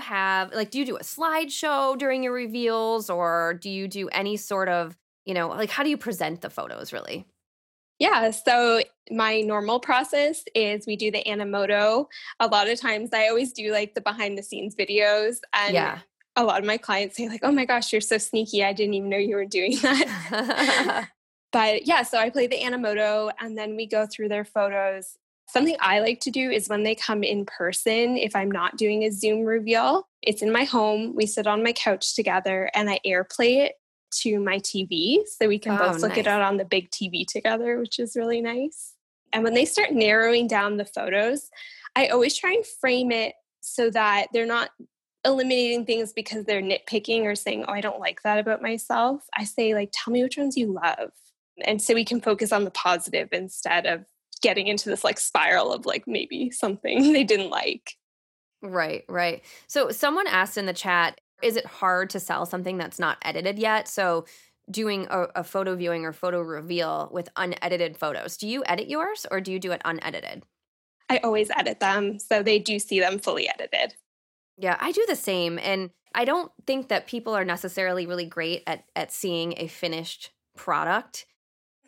a slideshow during your reveals, or do you do any sort of, how do you present the photos really? Yeah, so my normal process is we do the Animoto. A lot of times I always do like the behind the scenes videos, and a lot of my clients say like, oh my gosh, you're so sneaky. I didn't even know you were doing that. But yeah, so I play the Animoto and then we go through their photos. Something I like to do is when they come in person, if I'm not doing a Zoom reveal, it's in my home. We sit on my couch together and I AirPlay it to my TV. So we can both look at it on the big TV together, which is really nice. And when they start narrowing down the photos, I always try and frame it so that they're not eliminating things because they're nitpicking or saying, oh, I don't like that about myself. I say like, tell me which ones you love. And so we can focus on the positive instead of getting into this like spiral of like maybe something they didn't like. Right. So someone asked in the chat, is it hard to sell something that's not edited yet? So doing a photo viewing or photo reveal with unedited photos. Do you edit yours or do you do it unedited? I always edit them. So they do see them fully edited. Yeah, I do the same. And I don't think that people are necessarily really great at seeing a finished product.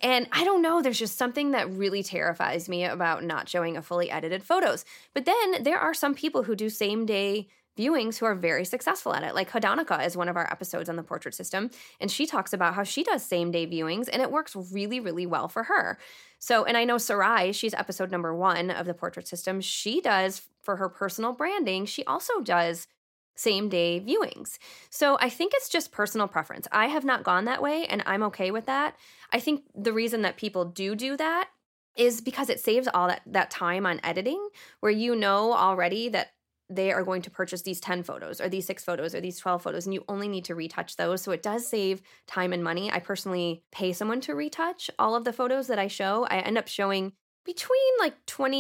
And I don't know, there's just something that really terrifies me about not showing a fully edited photos. But then there are some people who do same day viewings who are very successful at it. Like Hadanika is one of our episodes on the portrait system, and she talks about how she does same day viewings and it works really, really well for her. So, and I know Sarai, she's episode number 1 of the portrait system. She does, for her personal branding, she also does same day viewings. So I think it's just personal preference. I have not gone that way and I'm okay with that. I think the reason that people do that is because it saves all that time on editing, where you know already that they are going to purchase these 10 photos or these 6 photos or these 12 photos, and you only need to retouch those. So it does save time and money. I personally pay someone to retouch all of the photos that I show. I end up showing between like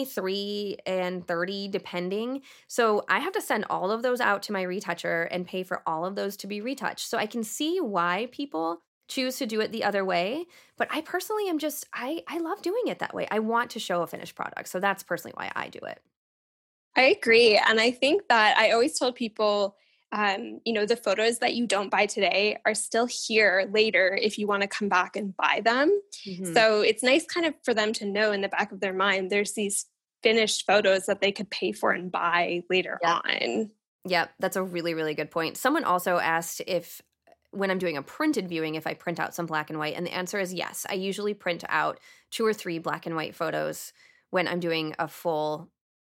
23 and 30, depending. So I have to send all of those out to my retoucher and pay for all of those to be retouched. So I can see why people choose to do it the other way. But I personally am just, I love doing it that way. I want to show a finished product. So that's personally why I do it. I agree. And I think that I always told people, the photos that you don't buy today are still here later if you want to come back and buy them. Mm-hmm. So it's nice kind of for them to know in the back of their mind, there's these finished photos that they could pay for and buy later on. Yep. That's a really, really good point. Someone also asked if when I'm doing a printed viewing, if I print out some black and white, and the answer is yes. I usually print out 2 or 3 black and white photos when I'm doing a full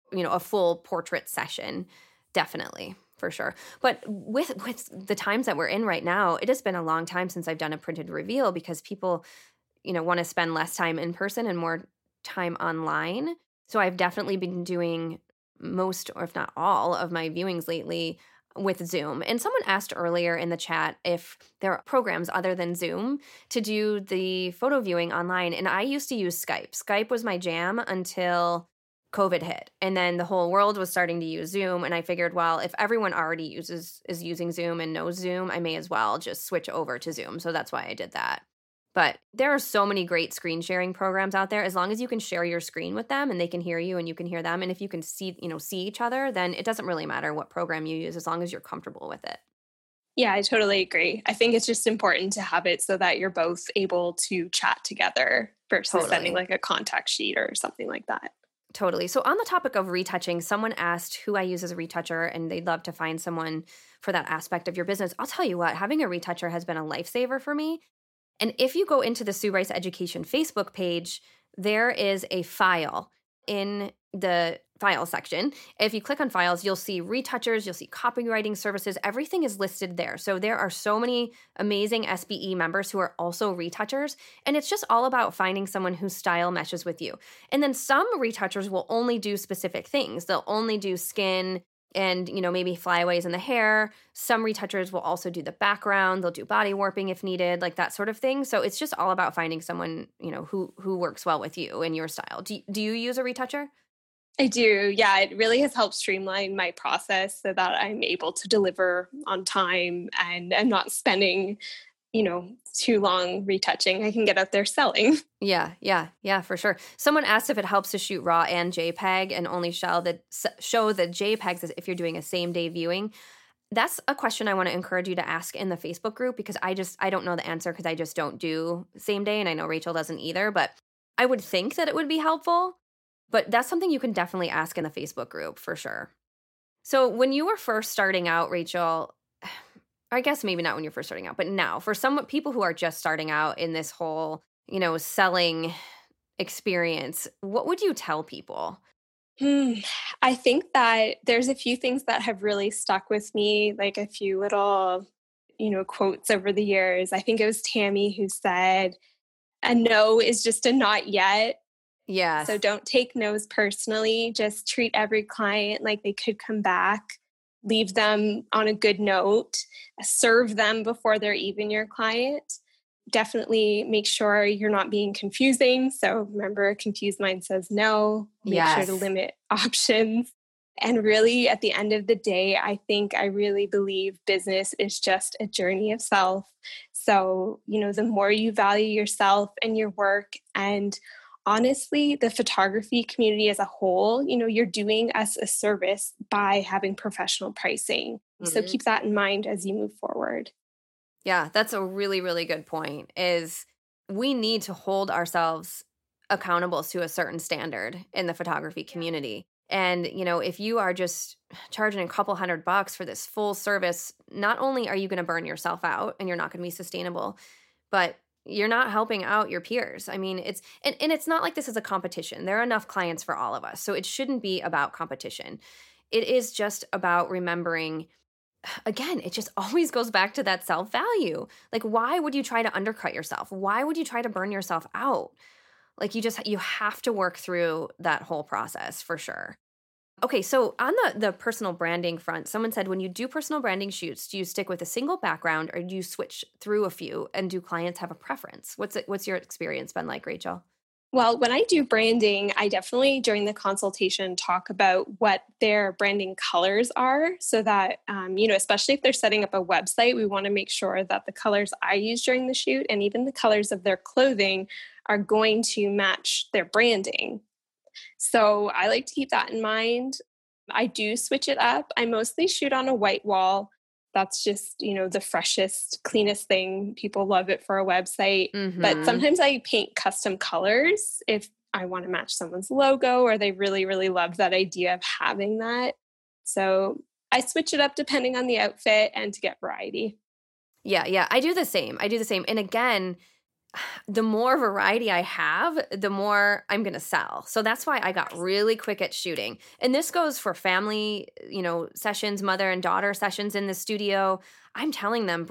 portrait session. Definitely. For sure. But with the times that we're in right now, it has been a long time since I've done a printed reveal because people, want to spend less time in person and more time online. So I've definitely been doing most, or if not all, of my viewings lately with Zoom. And someone asked earlier in the chat if there are programs other than Zoom to do the photo viewing online. And I used to use Skype. Skype was my jam until COVID hit, and then the whole world was starting to use Zoom, and I figured, well, if everyone already is using Zoom and knows Zoom, I may as well just switch over to Zoom. So that's why I did that. But there are so many great screen sharing programs out there. As long as you can share your screen with them and they can hear you and you can hear them, and if you can see each other, then it doesn't really matter what program you use as long as you're comfortable with it. Yeah, I totally agree. I think it's just important to have it so that you're both able to chat together versus sending like a contact sheet or something like that. Totally. So on the topic of retouching, someone asked who I use as a retoucher, and they'd love to find someone for that aspect of your business. I'll tell you what, having a retoucher has been a lifesaver for me. And if you go into the Sue Rice Education Facebook page, there is a file in the file section. If you click on files, you'll see retouchers, you'll see copywriting services, everything is listed there. So there are so many amazing SBE members who are also retouchers, and it's just all about finding someone whose style meshes with you. And then some retouchers will only do specific things. They'll only do skin and, maybe flyaways in the hair. Some retouchers will also do the background. They'll do body warping if needed, like that sort of thing. So it's just all about finding someone, who works well with you and your style. Do you use a retoucher? I do. Yeah, it really has helped streamline my process so that I'm able to deliver on time and I'm not spending, too long retouching. I can get out there selling. Yeah, for sure. Someone asked if it helps to shoot RAW and JPEG and only show the JPEGs if you're doing a same day viewing. That's a question I want to encourage you to ask in the Facebook group because I don't know the answer because I just don't do same day, and I know Rachel doesn't either, but I would think that it would be helpful. But that's something you can definitely ask in the Facebook group for sure. So when you were first starting out, Rachel, I guess maybe not when you're first starting out, but now for some people who are just starting out in this whole, selling experience, what would you tell people? I think that there's a few things that have really stuck with me, like a few little, quotes over the years. I think it was Tammy who said, a no is just a not yet. Yeah. So don't take no's personally. Just treat every client like they could come back. Leave them on a good note. Serve them before they're even your client. Definitely make sure you're not being confusing. So remember, a confused mind says no. Make sure to limit options. And really, at the end of the day, I really believe business is just a journey of self. So, the more you value yourself and your work, and honestly, the photography community as a whole, you're doing us a service by having professional pricing. Mm-hmm. So keep that in mind as you move forward. Yeah, that's a really, really good point, is we need to hold ourselves accountable to a certain standard in the photography community. And, if you are just charging a couple $100 for this full service, not only are you going to burn yourself out and you're not going to be sustainable, but you're not helping out your peers. I mean, it's not like this is a competition. There are enough clients for all of us. So it shouldn't be about competition. It is just about remembering, again, it just always goes back to that self-value. Like, why would you try to undercut yourself? Why would you try to burn yourself out? Like, you have to work through that whole process for sure. Okay, so on the personal branding front, someone said, when you do personal branding shoots, do you stick with a single background or do you switch through a few? And do clients have a preference? What's your experience been like, Rachel? Well, when I do branding, I definitely during the consultation talk about what their branding colors are so that, especially if they're setting up a website, we want to make sure that the colors I use during the shoot and even the colors of their clothing are going to match their branding. So I like to keep that in mind. I do switch it up. I mostly shoot on a white wall. That's just, the freshest, cleanest thing. People love it for a website. Mm-hmm. But sometimes I paint custom colors if I want to match someone's logo or they really, really love that idea of having that. So I switch it up depending on the outfit and to get variety. Yeah. I do the same. And again, the more variety I have, the more I'm going to sell. So that's why I got really quick at shooting. And this goes for family, sessions, mother and daughter sessions in the studio. I'm telling them,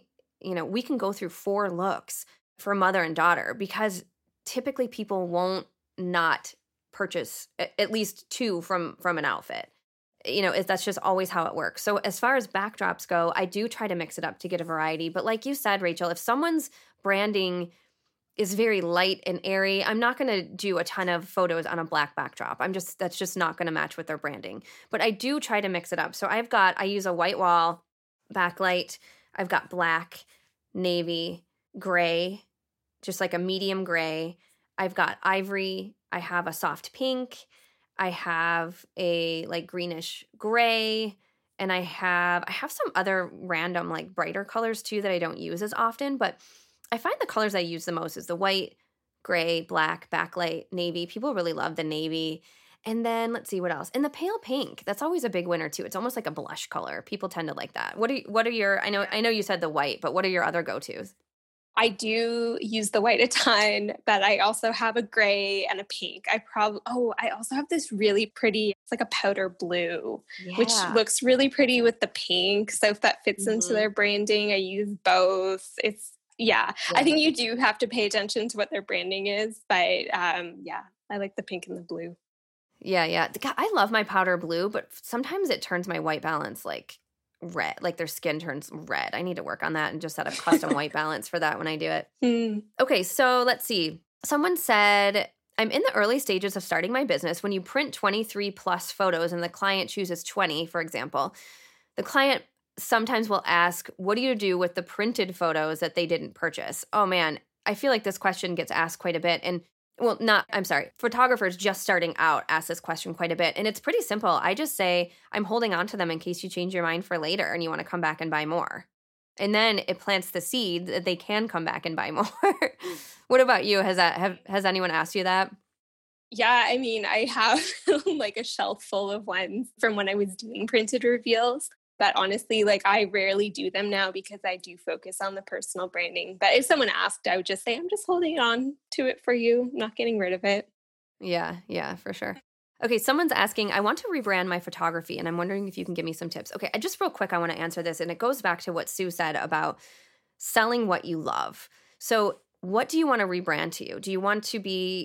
we can go through 4 looks for mother and daughter because typically people won't not purchase at least 2 from an outfit. That's just always how it works. So as far as backdrops go, I do try to mix it up to get a variety. But like you said, Rachel, if someone's branding is very light and airy, I'm not going to do a ton of photos on a black backdrop. That's just not going to match with their branding. But I do try to mix it up. So I use a white wall backlight. I've got black, navy, gray, just like a medium gray. I've got ivory. I have a soft pink. I have a like greenish gray, and I have some other random like brighter colors too that I don't use as often, but I find the colors I use the most is the white, gray, black, backlight, navy. People really love the navy. And then let's see what else. And the pale pink, that's always a big winner too. It's almost like a blush color. People tend to like that. What are your I know you said the white, but what are your other go-tos? I do use the white a ton, but I also have a gray and a pink. I also have this really pretty, it's like a powder blue, which looks really pretty with the pink. So if that fits into their branding, I use both. I think you do have to pay attention to what their branding is, but I like the pink and the blue. Yeah. God, I love my powder blue, but sometimes it turns my white balance like red, like their skin turns red. I need to work on that and just set a custom white balance for that when I do it. Okay, so let's see. Someone said, I'm in the early stages of starting my business. When you print 23 plus photos and the client chooses 20, for example, the client sometimes will ask, what do you do with the printed photos that they didn't purchase? Oh man, I feel like this question gets asked quite a bit. And photographers just starting out ask this question quite a bit. And it's pretty simple. I just say, I'm holding on to them in case you change your mind for later and you want to come back and buy more. And then it plants the seed that they can come back and buy more. What about you? Has anyone asked you that? Yeah, I mean, I have like a shelf full of ones from when I was doing printed reveals. But honestly, like I rarely do them now because I do focus on the personal branding. But if someone asked, I would just say, I'm just holding on to it for you. I'm not getting rid of it. Yeah, for sure. Okay, someone's asking, I want to rebrand my photography, and I'm wondering if you can give me some tips. Okay, just real quick, I want to answer this, and it goes back to what Sue said about selling what you love. So what do you want to rebrand to you? Do you want to be,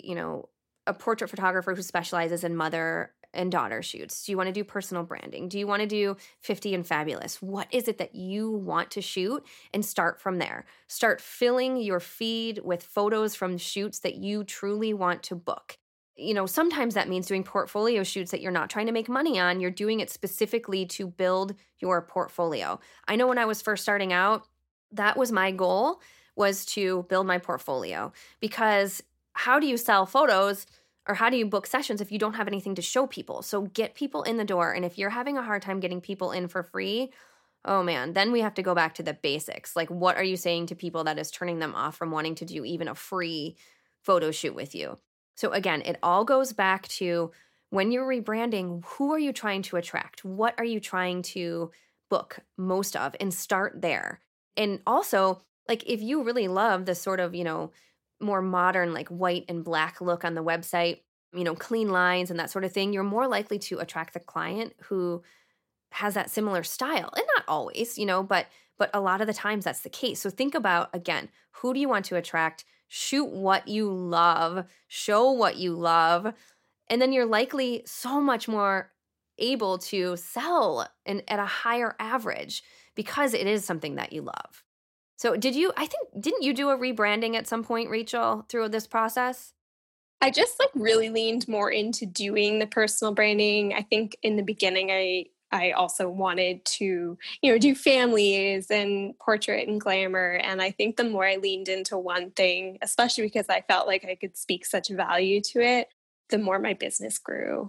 a portrait photographer who specializes in mother and daughter shoots? Do you want to do personal branding? Do you want to do 50 and fabulous? What is it that you want to shoot? And start from there. Start filling your feed with photos from shoots that you truly want to book. Sometimes that means doing portfolio shoots that you're not trying to make money on. You're doing it specifically to build your portfolio. I know when I was first starting out, that was my goal, was to build my portfolio, because how do you sell photos or how do you book sessions if you don't have anything to show people? So get people in the door. And if you're having a hard time getting people in for free, oh man, then we have to go back to the basics. Like, what are you saying to people that is turning them off from wanting to do even a free photo shoot with you? So again, it all goes back to when you're rebranding, who are you trying to attract? What are you trying to book most of? And start there. And also, like, if you really love the sort of, more modern, like white and black look on the website, clean lines and that sort of thing, you're more likely to attract the client who has that similar style. And not always, but a lot of the times that's the case. So think about, again, who do you want to attract? Shoot what you love, show what you love, and then you're likely so much more able to sell at a higher average because it is something that you love. So didn't you do a rebranding at some point, Rachel, through this process? I just really leaned more into doing the personal branding. I think in the beginning, I also wanted to, do families and portrait and glamour. And I think the more I leaned into one thing, especially because I felt like I could speak such value to it, the more my business grew.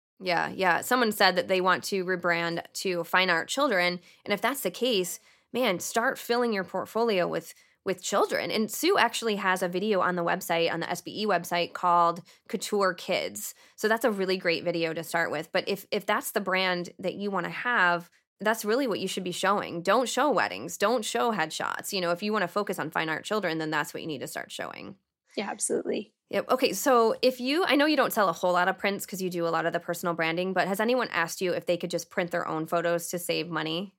Yeah. Someone said that they want to rebrand to Fine Art Children. And if that's the case, man, start filling your portfolio with children. And Sue actually has a video on the website, on the SBE website, called Couture Kids. So that's a really great video to start with. But if that's the brand that you want to have, that's really what you should be showing. Don't show weddings. Don't show headshots. If you want to focus on Fine Art Children, then that's what you need to start showing. Yeah, absolutely. Yep. Okay, so I know you don't sell a whole lot of prints because you do a lot of the personal branding, but has anyone asked you if they could just print their own photos to save money?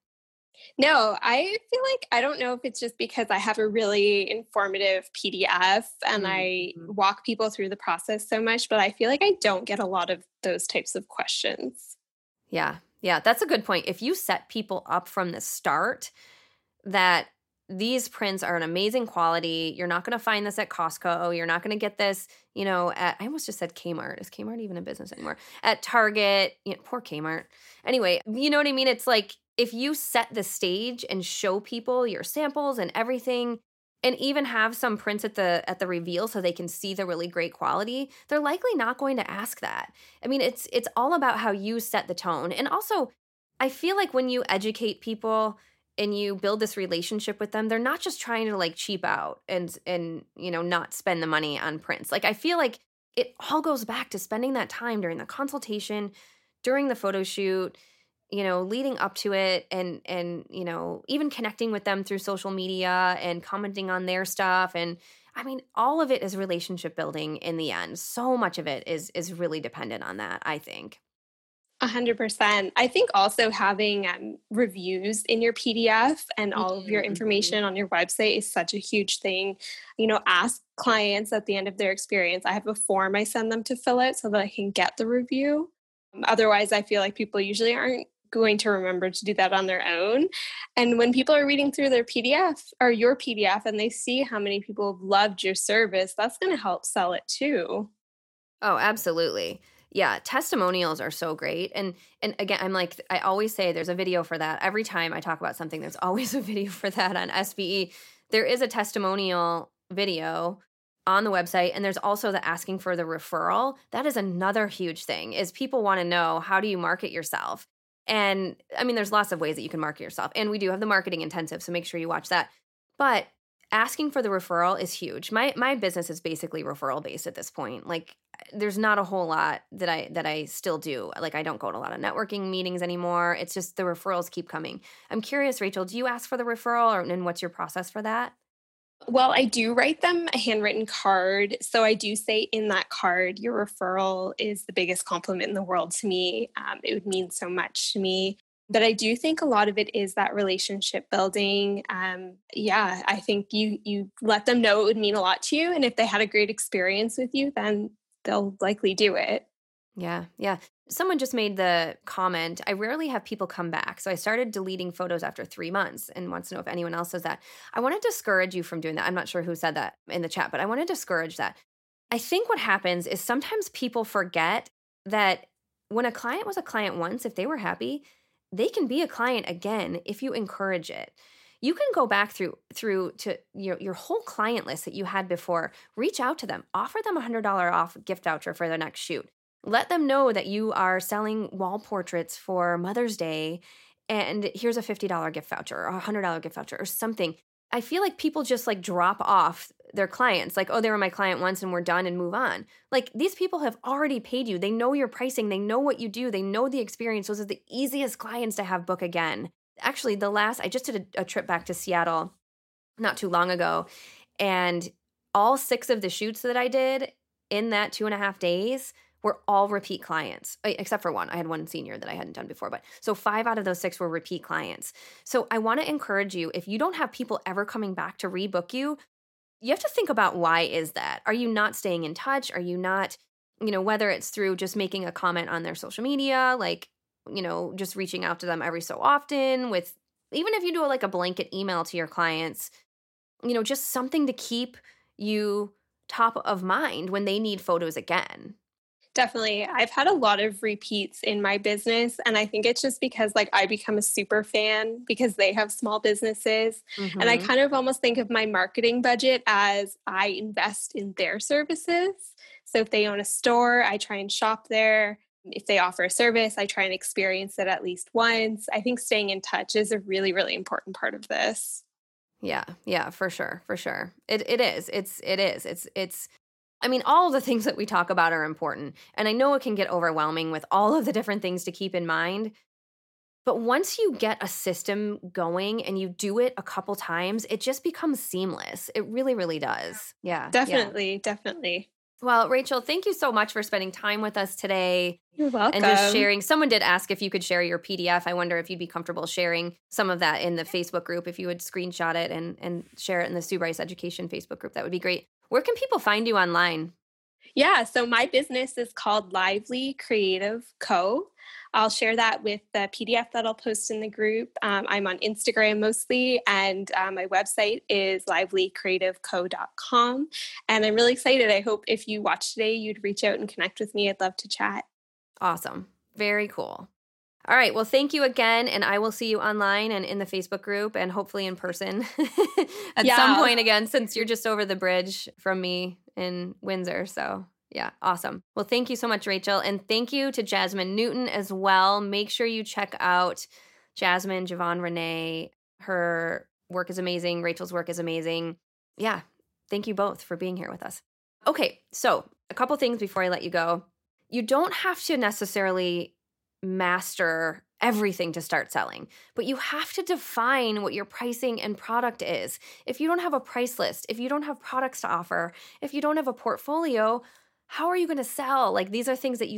No, I feel like, I don't know if it's just because I have a really informative PDF and I walk people through the process so much, but I feel like I don't get a lot of those types of questions. Yeah, that's a good point. If you set people up from the start that these prints are an amazing quality, you're not going to find this at Costco, you're not going to get this, I almost just said Kmart. Is Kmart even a business anymore? At Target, poor Kmart. Anyway, you know what I mean? It's like, if you set the stage and show people your samples and everything, and even have some prints at the reveal so they can see the really great quality, they're likely not going to ask that. I mean, it's all about how you set the tone. And also, I feel like when you educate people and you build this relationship with them, they're not just trying to cheap out and not spend the money on prints. I feel like it all goes back to spending that time during the consultation, during the photo shoot, leading up to it, and even connecting with them through social media and commenting on their stuff. And I mean, all of it is relationship building in the end. So much of it is really dependent on that, I think. 100%. I think also having reviews in your PDF and all of your information on your website is such a huge thing. Ask clients at the end of their experience. I have a form I send them to fill out so that I can get the review. Otherwise, I feel like people usually aren't going to remember to do that on their own. And when people are reading through their PDF or your PDF and they see how many people have loved your service, that's going to help sell it too. Oh, absolutely. Yeah, testimonials are so great. And again, I always say there's a video for that. Every time I talk about something, there's always a video for that on SBE. There is a testimonial video on the website, and there's also the asking for the referral. That is another huge thing, is people want to know, how do you market yourself? And I mean, there's lots of ways that you can market yourself. And we do have the marketing intensive, so make sure you watch that. But asking for the referral is huge. My business is basically referral based at this point. There's not a whole lot that I still do. I don't go to a lot of networking meetings anymore. It's just the referrals keep coming. I'm curious, Rachel, do you ask for the referral, and what's your process for that? Well, I do write them a handwritten card. So I do say in that card, your referral is the biggest compliment in the world to me. It would mean so much to me. But I do think a lot of it is that relationship building. I think you let them know it would mean a lot to you. And if they had a great experience with you, then they'll likely do it. Yeah. Someone just made the comment, I rarely have people come back. So I started deleting photos after 3 months and wants to know if anyone else does that. I want to discourage you from doing that. I'm not sure who said that in the chat, but I want to discourage that. I think what happens is sometimes people forget that when a client was a client once, if they were happy, they can be a client again if you encourage it. You can go back through to your whole client list that you had before, reach out to them, offer them a $100 off gift voucher for their next shoot. Let them know that you are selling wall portraits for Mother's Day and here's a $50 gift voucher or a $100 gift voucher or something. I feel like people just like drop off their clients. Like, oh, they were my client once and we're done and move on. Like, these people have already paid you. They know your pricing. They know what you do. They know the experience. Those are the easiest clients to have book again. Actually, I just did a trip back to Seattle not too long ago. And all 6 of the shoots that I did in that 2.5 days were all repeat clients, except for one. I had one senior that I hadn't done before. But so 5 out of those 6 were repeat clients. So I want to encourage you, if you don't have people ever coming back to rebook you, you have to think about why is that? Are you not staying in touch? Are you not, whether it's through just making a comment on their social media, like, just reaching out to them every so often with, even if you do like a blanket email to your clients, just something to keep you top of mind when they need photos again. Definitely. I've had a lot of repeats in my business, and I think it's just because like I become a super fan because they have small businesses. Mm-hmm. And I kind of almost think of my marketing budget as I invest in their services. So if they own a store, I try and shop there. If they offer a service, I try and experience it at least once. I think staying in touch is a really, really important part of this. Yeah, for sure. It is. I mean, all of the things that we talk about are important. And I know it can get overwhelming with all of the different things to keep in mind. But once you get a system going and you do it a couple times, it just becomes seamless. It really, really does. Yeah. Definitely. Well, Rachel, thank you so much for spending time with us today. You're welcome. And just sharing. Someone did ask if you could share your PDF. I wonder if you'd be comfortable sharing some of that in the Facebook group, if you would screenshot it and share it in the Sue Bryce Education Facebook group. That would be great. Where can people find you online? Yeah, so my business is called Lively Creative Co. I'll share that with the PDF that I'll post in the group. I'm on Instagram mostly, and my website is livelycreativeco.com. And I'm really excited. I hope if you watch today, you'd reach out and connect with me. I'd love to chat. Awesome. Very cool. All right. Well, thank you again. And I will see you online and in the Facebook group and hopefully in person at some point again, since you're just over the bridge from me in Windsor. So yeah, awesome. Well, thank you so much, Rachel. And thank you to Jasmine Newton as well. Make sure you check out Jasmine, Javon Renee. Her work is amazing. Rachel's work is amazing. Yeah. Thank you both for being here with us. Okay. So a couple things before I let you go. You don't have to necessarily master everything to start selling, but you have to define what your pricing and product is. If you don't have a price list, if you don't have products to offer, if you don't have a portfolio, how are you going to sell? Like, these are things that you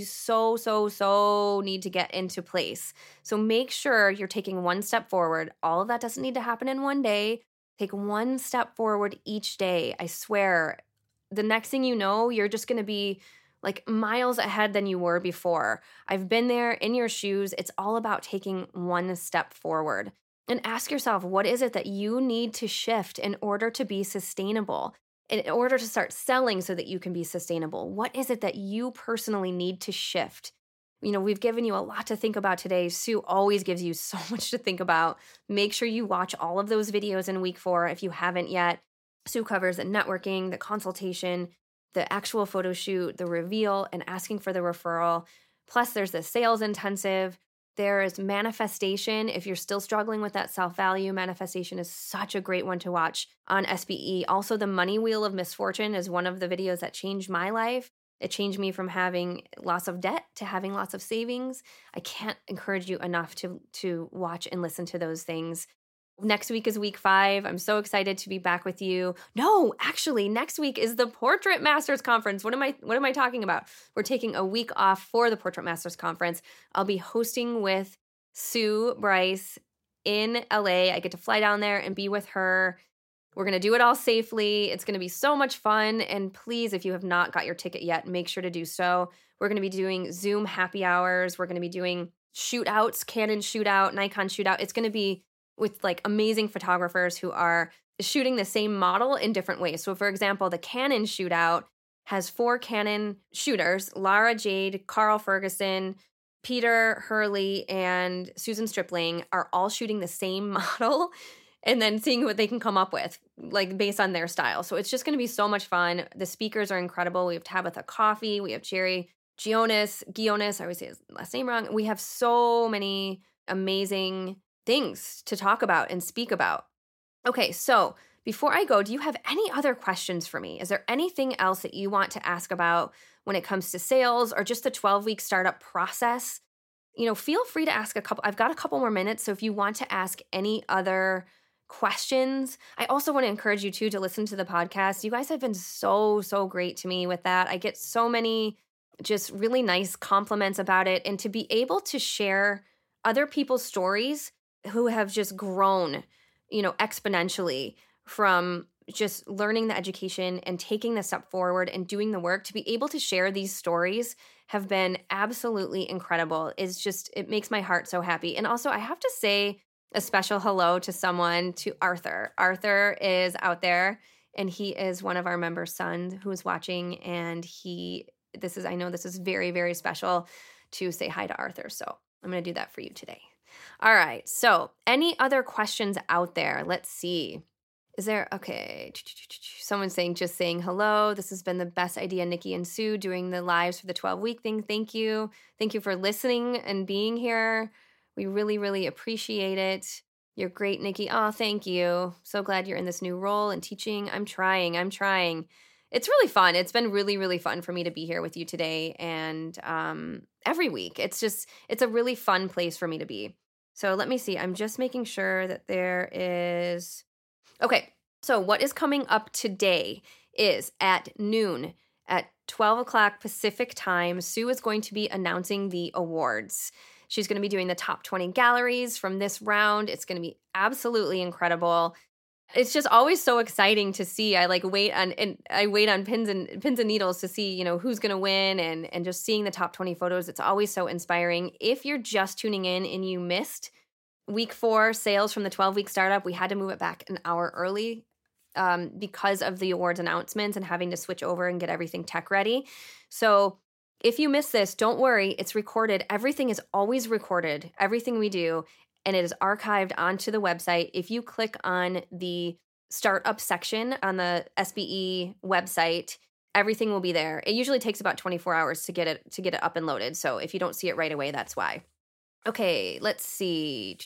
so need to get into place. So make sure you're taking one step forward. All of that doesn't need to happen in one day. Take one step forward each day. I swear, the next thing you know, you're just going to be like miles ahead than you were before. I've been there in your shoes. It's all about taking one step forward. And ask yourself, what is it that you need to shift in order to be sustainable? In order to start selling so that you can be sustainable? What is it that you personally need to shift? We've given you a lot to think about today. Sue always gives you so much to think about. Make sure you watch all of those videos in week 4 if you haven't yet. Sue covers the networking, the consultation, the actual photo shoot, the reveal, and asking for the referral. Plus, there's the sales intensive. There is manifestation. If you're still struggling with that self-value, manifestation is such a great one to watch on SBE. Also, the money wheel of misfortune is one of the videos that changed my life. It changed me from having lots of debt to having lots of savings. I can't encourage you enough to watch and listen to those things. Next week is week 5. I'm so excited to be back with you. No, actually, next week is the Portrait Masters Conference. What am I talking about? We're taking a week off for the Portrait Masters Conference. I'll be hosting with Sue Bryce in LA. I get to fly down there and be with her. We're going to do it all safely. It's going to be so much fun. And please, if you have not got your ticket yet, make sure to do so. We're going to be doing Zoom happy hours. We're going to be doing shootouts, Canon shootout, Nikon shootout. It's going to be with like amazing photographers who are shooting the same model in different ways. So for example, the Canon shootout has 4 Canon shooters, Lara Jade, Carl Ferguson, Peter Hurley, and Susan Stripling are all shooting the same model and then seeing what they can come up with, like based on their style. So it's just going to be so much fun. The speakers are incredible. We have Tabitha Coffey, we have Jerry Gionis, I always say his last name wrong. We have so many amazing things to talk about and speak about. Okay, so before I go, do you have any other questions for me? Is there anything else that you want to ask about when it comes to sales or just the 12-week startup process? Feel free to ask a couple. I've got a couple more minutes, so if you want to ask any other questions, I also want to encourage you too to listen to the podcast. You guys have been so great to me with that. I get so many just really nice compliments about it, and to be able to share other people's stories who have just grown, exponentially from just learning the education and taking the step forward and doing the work, to be able to share these stories have been absolutely incredible. It makes my heart so happy. And also I have to say a special hello to Arthur. Arthur is out there, and he is one of our members' sons who is watching, and I know this is very, very special to say hi to Arthur. So I'm going to do that for you today. All right. So any other questions out there? Let's see. Okay. Someone's just saying hello. This has been the best idea, Nikki and Sue, doing the lives for the 12-week thing. Thank you. Thank you for listening and being here. We really, really appreciate it. You're great, Nikki. Oh, thank you. So glad you're in this new role and teaching. I'm trying. It's really fun. It's been really, really fun for me to be here with you today and every week. It's a really fun place for me to be. So let me see. I'm just making sure that there is... Okay, so what is coming up today is at noon, at 12 o'clock Pacific time, Sue is going to be announcing the awards. She's going to be doing the top 20 galleries from this round. It's going to be absolutely incredible. It's just always so exciting to see. I wait on pins and needles to see, who's going to win, and just seeing the top 20 photos. It's always so inspiring. If you're just tuning in and you missed week 4 sales from the 12-week startup, we had to move it back an hour early because of the awards announcements and having to switch over and get everything tech ready. So if you missed this, don't worry. It's recorded. Everything is always recorded, everything we do, and it is archived onto the website. If you click on the startup section on the SBE website, everything will be there. It usually takes about 24 hours to get it up and loaded. So if you don't see it right away, that's why. Okay, let's see.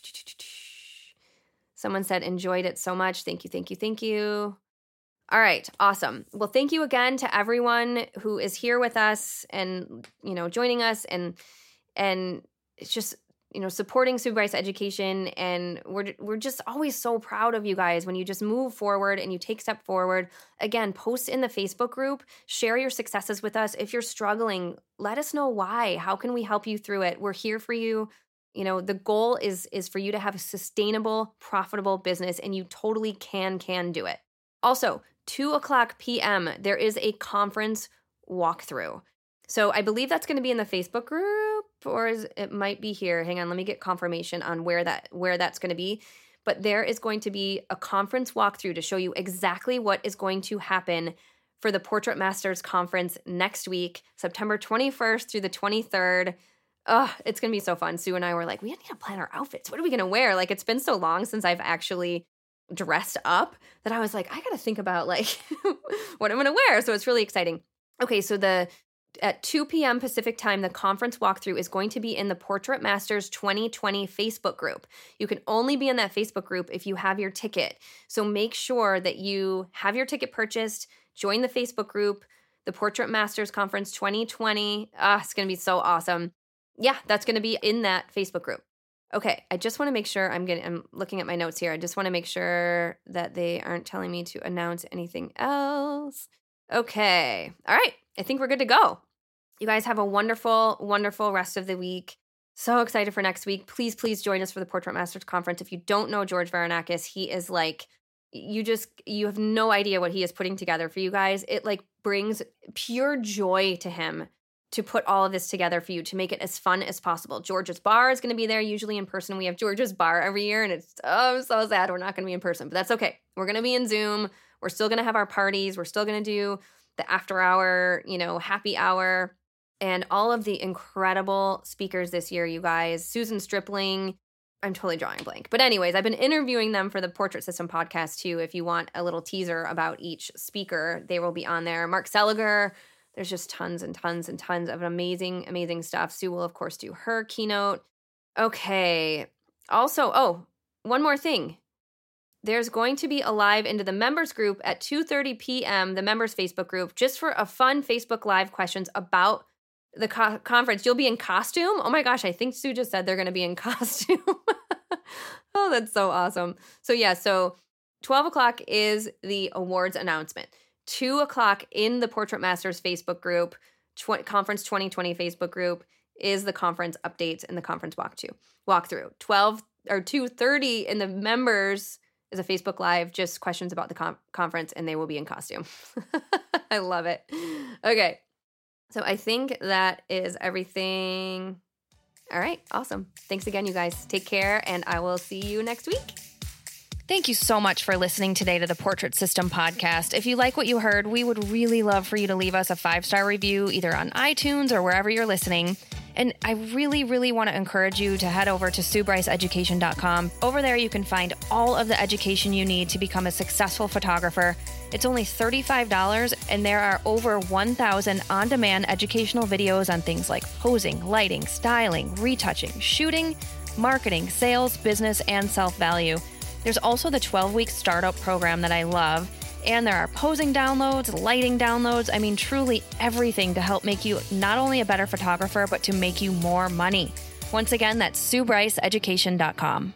Someone said, enjoyed it so much. Thank you. All right, awesome. Well, thank you again to everyone who is here with us and, joining us and it's just, supporting Sue Bryce Education. And we're just always so proud of you guys when you just move forward and you take a step forward. Again, post in the Facebook group, share your successes with us. If you're struggling, let us know why. How can we help you through it? We're here for you. The goal is for you to have a sustainable, profitable business, and you totally can do it. Also, 2:00 p.m., there is a conference walkthrough. So I believe that's going to be in the Facebook group, or it might be here. Hang on, let me get confirmation on where that's going to be. But there is going to be a conference walkthrough to show you exactly what is going to happen for the Portrait Masters Conference next week, September 21st through the 23rd. Oh, it's going to be so fun. Sue and I were like, we need to plan our outfits. What are we going to wear? It's been so long since I've actually dressed up that I was like, I got to think about what I'm going to wear. So it's really exciting. Okay, so at 2 p.m. Pacific time, the conference walkthrough is going to be in the Portrait Masters 2020 Facebook group. You can only be in that Facebook group if you have your ticket. So make sure that you have your ticket purchased, join the Facebook group, the Portrait Masters Conference 2020. It's going to be so awesome. Yeah, that's going to be in that Facebook group. Okay, I just want to make sure I'm looking at my notes here. I just want to make sure that they aren't telling me to announce anything else. Okay. All right. I think we're good to go. You guys have a wonderful, wonderful rest of the week. So excited for next week. Please, please join us for the Portrait Masters Conference. If you don't know George Varounakis, he is you have no idea what he is putting together for you guys. It brings pure joy to him to put all of this together for you, to make it as fun as possible. George's Bar is going to be there. Usually in person, we have George's Bar every year, and I'm so sad we're not going to be in person, but that's okay. We're going to be in Zoom. We're still going to have our parties. We're still going to do the after hour, happy hour, and all of the incredible speakers this year, you guys. Susan Stripling, I'm totally drawing a blank. But anyways, I've been interviewing them for the Portrait System podcast too. If you want a little teaser about each speaker, they will be on there. Mark Seliger. There's just tons and tons and tons of amazing, amazing stuff. Sue will, of course, do her keynote. Okay. Also, one more thing. There's going to be a live into the members group at 2:30 p.m., the members Facebook group, just for a fun Facebook Live questions about the conference. You'll be in costume? Oh my gosh, I think Sue just said they're going to be in costume. Oh, that's so awesome. So 12 o'clock is the awards announcement. 2 o'clock in the Portrait Masters Facebook group, Conference 2020 Facebook group, is the conference updates and the conference walkthrough. 2:30 in the members is a Facebook Live, just questions about the conference, and they will be in costume. I love it. Okay. So I think that is everything. All right. Awesome. Thanks again, you guys. Take care, and I will see you next week. Thank you so much for listening today to the Portrait System podcast. If you like what you heard, we would really love for you to leave us a 5-star review either on iTunes or wherever you're listening. And I really, really want to encourage you to head over to SueBryceEducation.com. Over there, you can find all of the education you need to become a successful photographer. It's only $35, and there are over 1,000 on-demand educational videos on things like posing, lighting, styling, retouching, shooting, marketing, sales, business, and self-value. There's also the 12-week startup program that I love. And there are posing downloads, lighting downloads. I mean, truly everything to help make you not only a better photographer, but to make you more money. Once again, that's SueBryceEducation.com.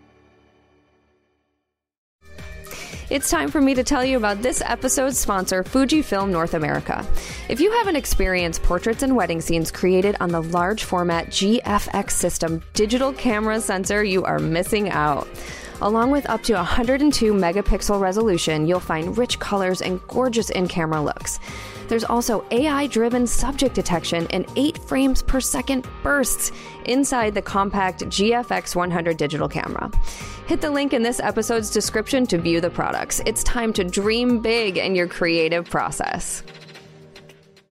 It's time for me to tell you about this episode's sponsor, Fujifilm North America. If you haven't experienced portraits and wedding scenes created on the large format GFX system digital camera sensor, you are missing out. Along with up to 102 megapixel resolution, you'll find rich colors and gorgeous in-camera looks. There's also AI-driven subject detection and 8 frames per second bursts inside the compact GFX 100 digital camera. Hit the link in this episode's description to view the products. It's time to dream big in your creative process.